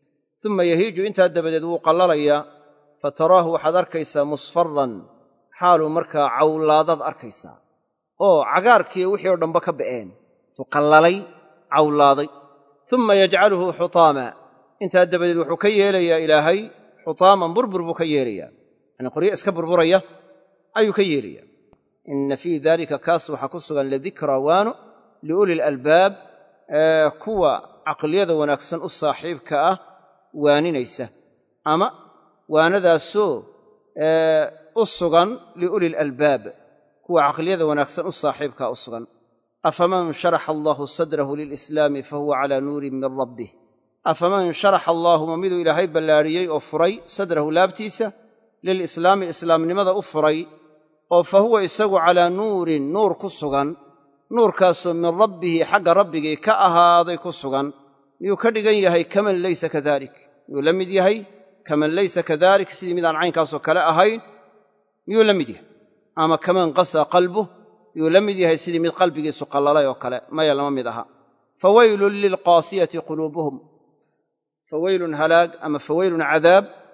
uma yahiiju intaa dabadeed wuu qallalayaa fataraahu waxaad arkaysaa musfaran xaaluu markaa cawlaadaad arkaysaa oo cagaarkiiyo wixii oo dhanba ka ba'een tu qallalay cawlaaday uma yajcaluhu xutaama intaa dabadeed wuxuu ka yeelayaa ilaahay xutaaman burbur buu ka yeelayaa yacni qoryo iska burburaya ayuu ka yeelayaa inna fii daalika kaas waxaa ku sugan ladikra waano liuli lalbaab kuwa caqliyada wanaagsan u saaxiibka ah waaninaysa ama waanadaasoo u sugan liuli lalbaab kuwa caqliyada wanaagsan u saaxiibkaa u sugan afaman sharaxa allaahu sadrahu lilislaami fahuwa calaa nuurin min rabbih afaman sharaxa allaahu ma miduu ilaahay ballaadhiyey oo furay sadrahu laabtiisa lilislaami islaamnimada u furay oo fa huwa isagu calaa nuurin nuur ku sugan nuurkaasoo min rabbihi xagga rabbigii ka ahaaday ku sugan miyuu ka dhigan yahay kaman laysa kadalik miyuu la mid yahay kaman laysa kadalik sidii midaan caynkaasoo kale ahayn miyuu la mid yahay ama kaman qasaa qalbuh miyuu la mid yahay sidii mid qalbigiisu qallalay oo kale maya lama mid aha fawaylun lilqaasiyati quluubuhum fawaylun halaag ama fawaylun cadaab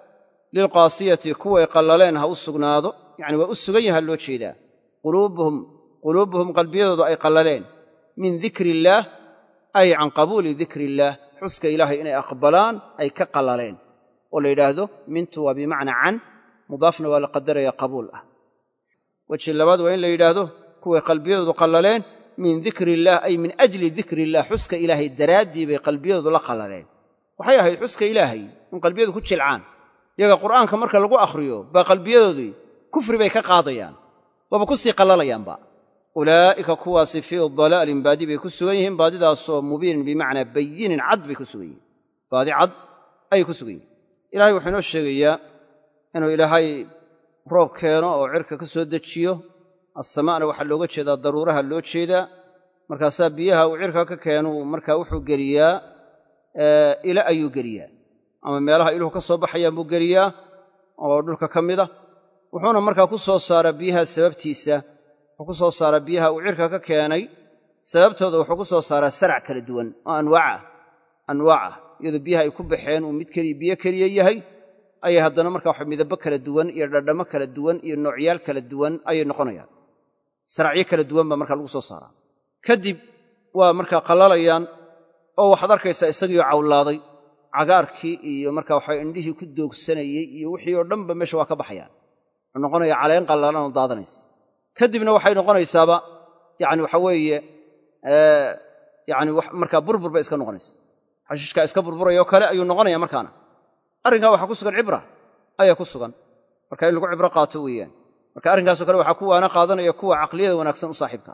lilqaasiyati kuway qallaleen ha u sugnaado yacni waa u sugan yaha loo jeedaa quluubuhum qalbiyadoodu ay qallaleen min dikri illaah ay can qabuuli dikri illaah xuska ilaahay inay aqbalaan ay ka qallaleen oo la yidhaahdo mintu waa bimacnaa can mudaafna waa la qadaraya qabuul ah weji labaad waa in la yidhaahdo kuway qalbiyadoodu qallaleen min dikri illaah ay min ajli dikri illah xuska ilaahay daraaddii bay qalbiyadoodu la qallaleen waxay ahayd xuska ilaahay in qalbiyadu ku jilcaan iyaga qur'aanka marka lagu akhriyo baa qalbiyadoodii kufri bay ka qaadayaan waaba ku sii qallalayaanba ulaa'ika kuwaasi fii dalaalin baadi bay ku sugan yihiin baadidaasoo mubiinin bimacnaa bayinin cad bay ku sugan yihiin baadi cad ayay ku sugan yihiin ilaahay wuxuu inoo sheegayaa inuu ilaahay roob keeno oo cirka ka soo dejiyo assamaa'na waxaa looga jeedaa daruuraha loo jeedaa markaasaa biyaha uu cirka ka keenu markaa wuxuu geliyaa ila ayuu geliyaa ama meelaha iluhu ka soo baxayaan buu geliyaa oo dhulka ka mida wuxuuna markaa ku soo saaraa biyaha sababtiisa wuxuu ku soo saaraa biyaha uu cirka ka keenay sababtooda wuxuu ku soo saaraa sarac kala duwan oo anwaac iyadoo biyaha ay ku baxeen uu mid keliya biyo keliya yahay ayay haddana markaa waxa midabo kala duwan iyo dhadhamo kala duwan iyo noocyaal kala duwan ayay noqonayaan saracyo kala duwan baa markaa lagu soo saaraa kadib waa markaa qallalayaan oo waxaad arkaysaa isagiioo cawlaaday cagaarkii iyo markaa waxa indhihii ku doogsanayey iyo wixii oo dhanba meesha waa ka baxayaan wuxuu noqonaya caleen qallalan oo daadanaysa kadibna waxay noqonaysaaba yani waxa weeye yani markaa burbur bay iska noqonaysa xashiishkaa iska burburayoo kale ayuu noqonaya markaana arrinkaa waxaa ku sugan cibra ayaa ku sugan marka in lagu cibro qaato weeyaan marka arrinkaasoo kale waxaa ku waana qaadanaya kuwa caqliyada wanaagsan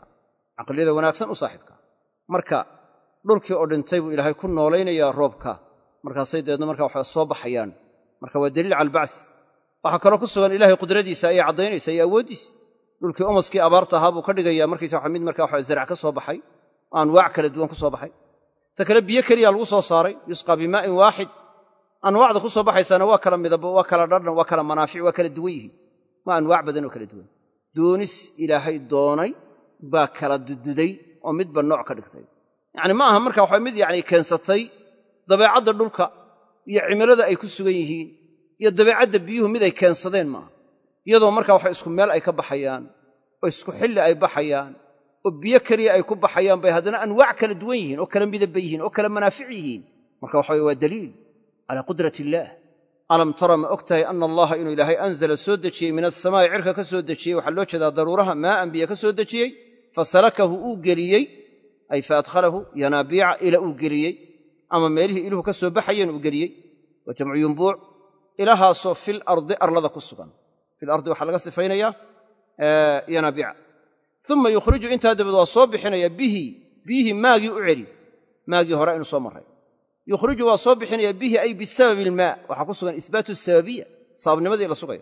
u saaxiibkaa marka dhulkii oo dhintay buu ilaahay ku noolaynayaa roobka markaasay deedna marka waxa soo baxayaan marka waa daliil cala albacth waxaa kaloo ku sugan ilaahay qudradiisa ayay caddaynaysa iyo awooddiisa dhulkii umaskii abaarta ahaa buu ka dhigayaa markiisa waxa mid marka waxa zarc ka soo baxay oo anwaac kala duwan ku soo baxay ta kale biyo keliya lagu soo saaray yusqaa bimaa'in waaxid anwaacda ku soo baxaysaana waa kala midabo waa kala dhadhan waa kala manaafic waa kala duwan yihiin waa anwaac badan oo kala duwan doonis ilaahay doonay baa kala dududay oo midba nooc ka dhigtay yacni ma aha marka waxa mid yacni keensatay dabeecadda dhulka iyo cimilada ay ku sugan yihiin iyo dabeecadda biyuhu mid ay keensadeen maaha iyadoo marka waxa isku meel ay ka baxayaan oo isku xilli ay baxayaan oo biyo keliya ay ku baxayaan bay haddana anwaac kala duwan yihiin oo kala midaba yihiin oo kala manaafic yihiin marka waxa waa daliil calaa qudrati illaah alam tara ma og tahay ana allaha inuu ilaahay anzala soo dejiyey min asamaa'i cirka ka soo dejiyey waxaa loo jeedaa daruuraha maa'an biyo ka soo dejiyey fasalakahu uu geliyey ay faadkhalahu yanaabiica ila uu geliyey ama meelihii iluhu ka soo baxayeen uu geliyey wa jamcu yumbuuc ilahaasoo fil ardi arlada ku sugan fil ardi waxaa laga sifaynayaa yanaabiica uma yukhriju intaa dabeed waa soo bixinaya bihi maagii u celi maagii hore aynu soo marray yukhriju waa soo bixinaya bihi ay bisababi ilmaa waxaa ku sugan ihbaatu sababiya sababnimadii la sugayo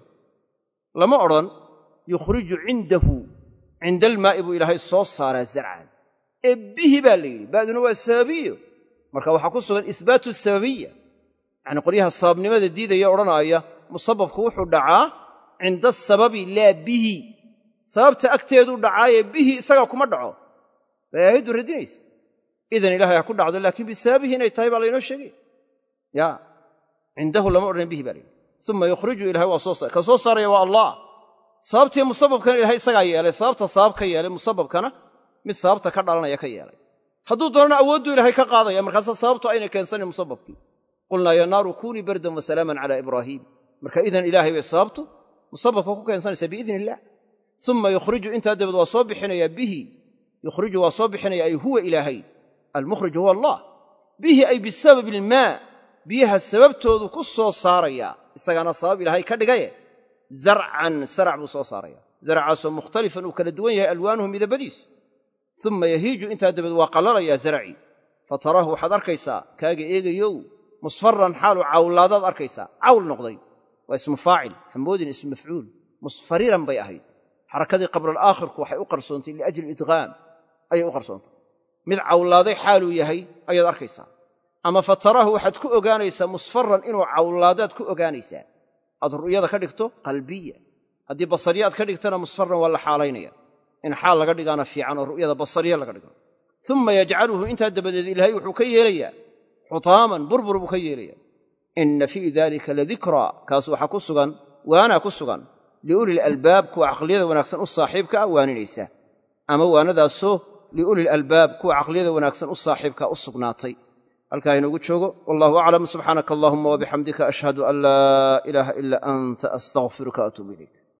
lama odhan yukhriju cindahu cinda almaa'i buu ilaahay soo saaraa zarcan ee bihi baa la yidhi ba'duna waa sababiyo marka waxaa ku sugan ihbaatu sababiya yacni qolyaha sababnimada diidaya odhanaaya musababku wuxuu dhacaa cinda asababi laa bihi sababta agteeduu dhacaayee bihi isagaa kuma dhaco bay aayaddu radinaysa idan ilahay ha ku dhacdo laakiin bisababihi inay tahay baa laynoo sheegay ya cindahu lama odhan bihi baa la yidhi uma yukhriju ilahay waa ka soo saaraya waa allah sababtii musababkana ilahay isagaa yeelay sababta sabab ka yeelay musababkana mid sababta ka dhalanaya ka yeelay hadduu doonana awoodduu ilaahay ka qaadaya markaasa sababtu aynay keensanin musababkii qulnaa ya naaru kunii bardan wa salaaman cala ibraahiim marka idan ilaahay bay sababtu musababka ku keensanaysa biidni illah uma yukhriju intaa dabeed waa soo bixinaya bihi yukhriju waa soo bixinaya ay huwa ilaahay almukhrij huwa allah bihi ay bisababi ilmaa biyaha sababtoodu ku soo saaraya isagaana sabab ilaahay ka dhigaye zarcan sarac buu soo saaraya zaracaasoo mukhtalifan uu kala duwan yahay alwaanuhu midabadiisu uma yahiiju intaa dabeed waa qallalayaa zaracii fataraahu waxaad arkaysaa kaaga eegayow musfaran xaalu cawlaadaad arkaysaa cawl noqday waa ismu faacil xamoodin ismu mafcuul musfariran bay ahayd xarakadii qablaalaakhirku waxay u qarsoontay liajli idqaam ayay u qarsoontay mid cawlaaday xaaluu yahay ayaad arkaysaa ama fataraahu waxaad ku ogaanaysaa musfaran inuu cawlaadaad ku ogaanaysaa aad ru'yada ka dhigto qalbiya haddii basariya aad ka dhigtana musfaran waa la xaalaynaya in xaal laga dhigaana fiican oo ru'yada basariya laga dhigo uma yajcaluhu intaa dabadeed ilaahay wuxuu ka yeelayaa xutaaman burbur buu ka yeelayaa inna fii dalika ladikraa kaas waxaa ku sugan waanaa ku sugan liuli lalbaab kuwa caqliyada wanaagsan u saaxiibka ah waaninaysa ama waanadaasoo liuli lalbaab kuwa caqliyada wanaagsan u saaxiibka u sugnaatay halkaa inoogu joogo wallahu aclam subxaanaka allahuma wabixamdika ashhadu an laa ilaaha ila anta astaqfiruka atuubu ilayk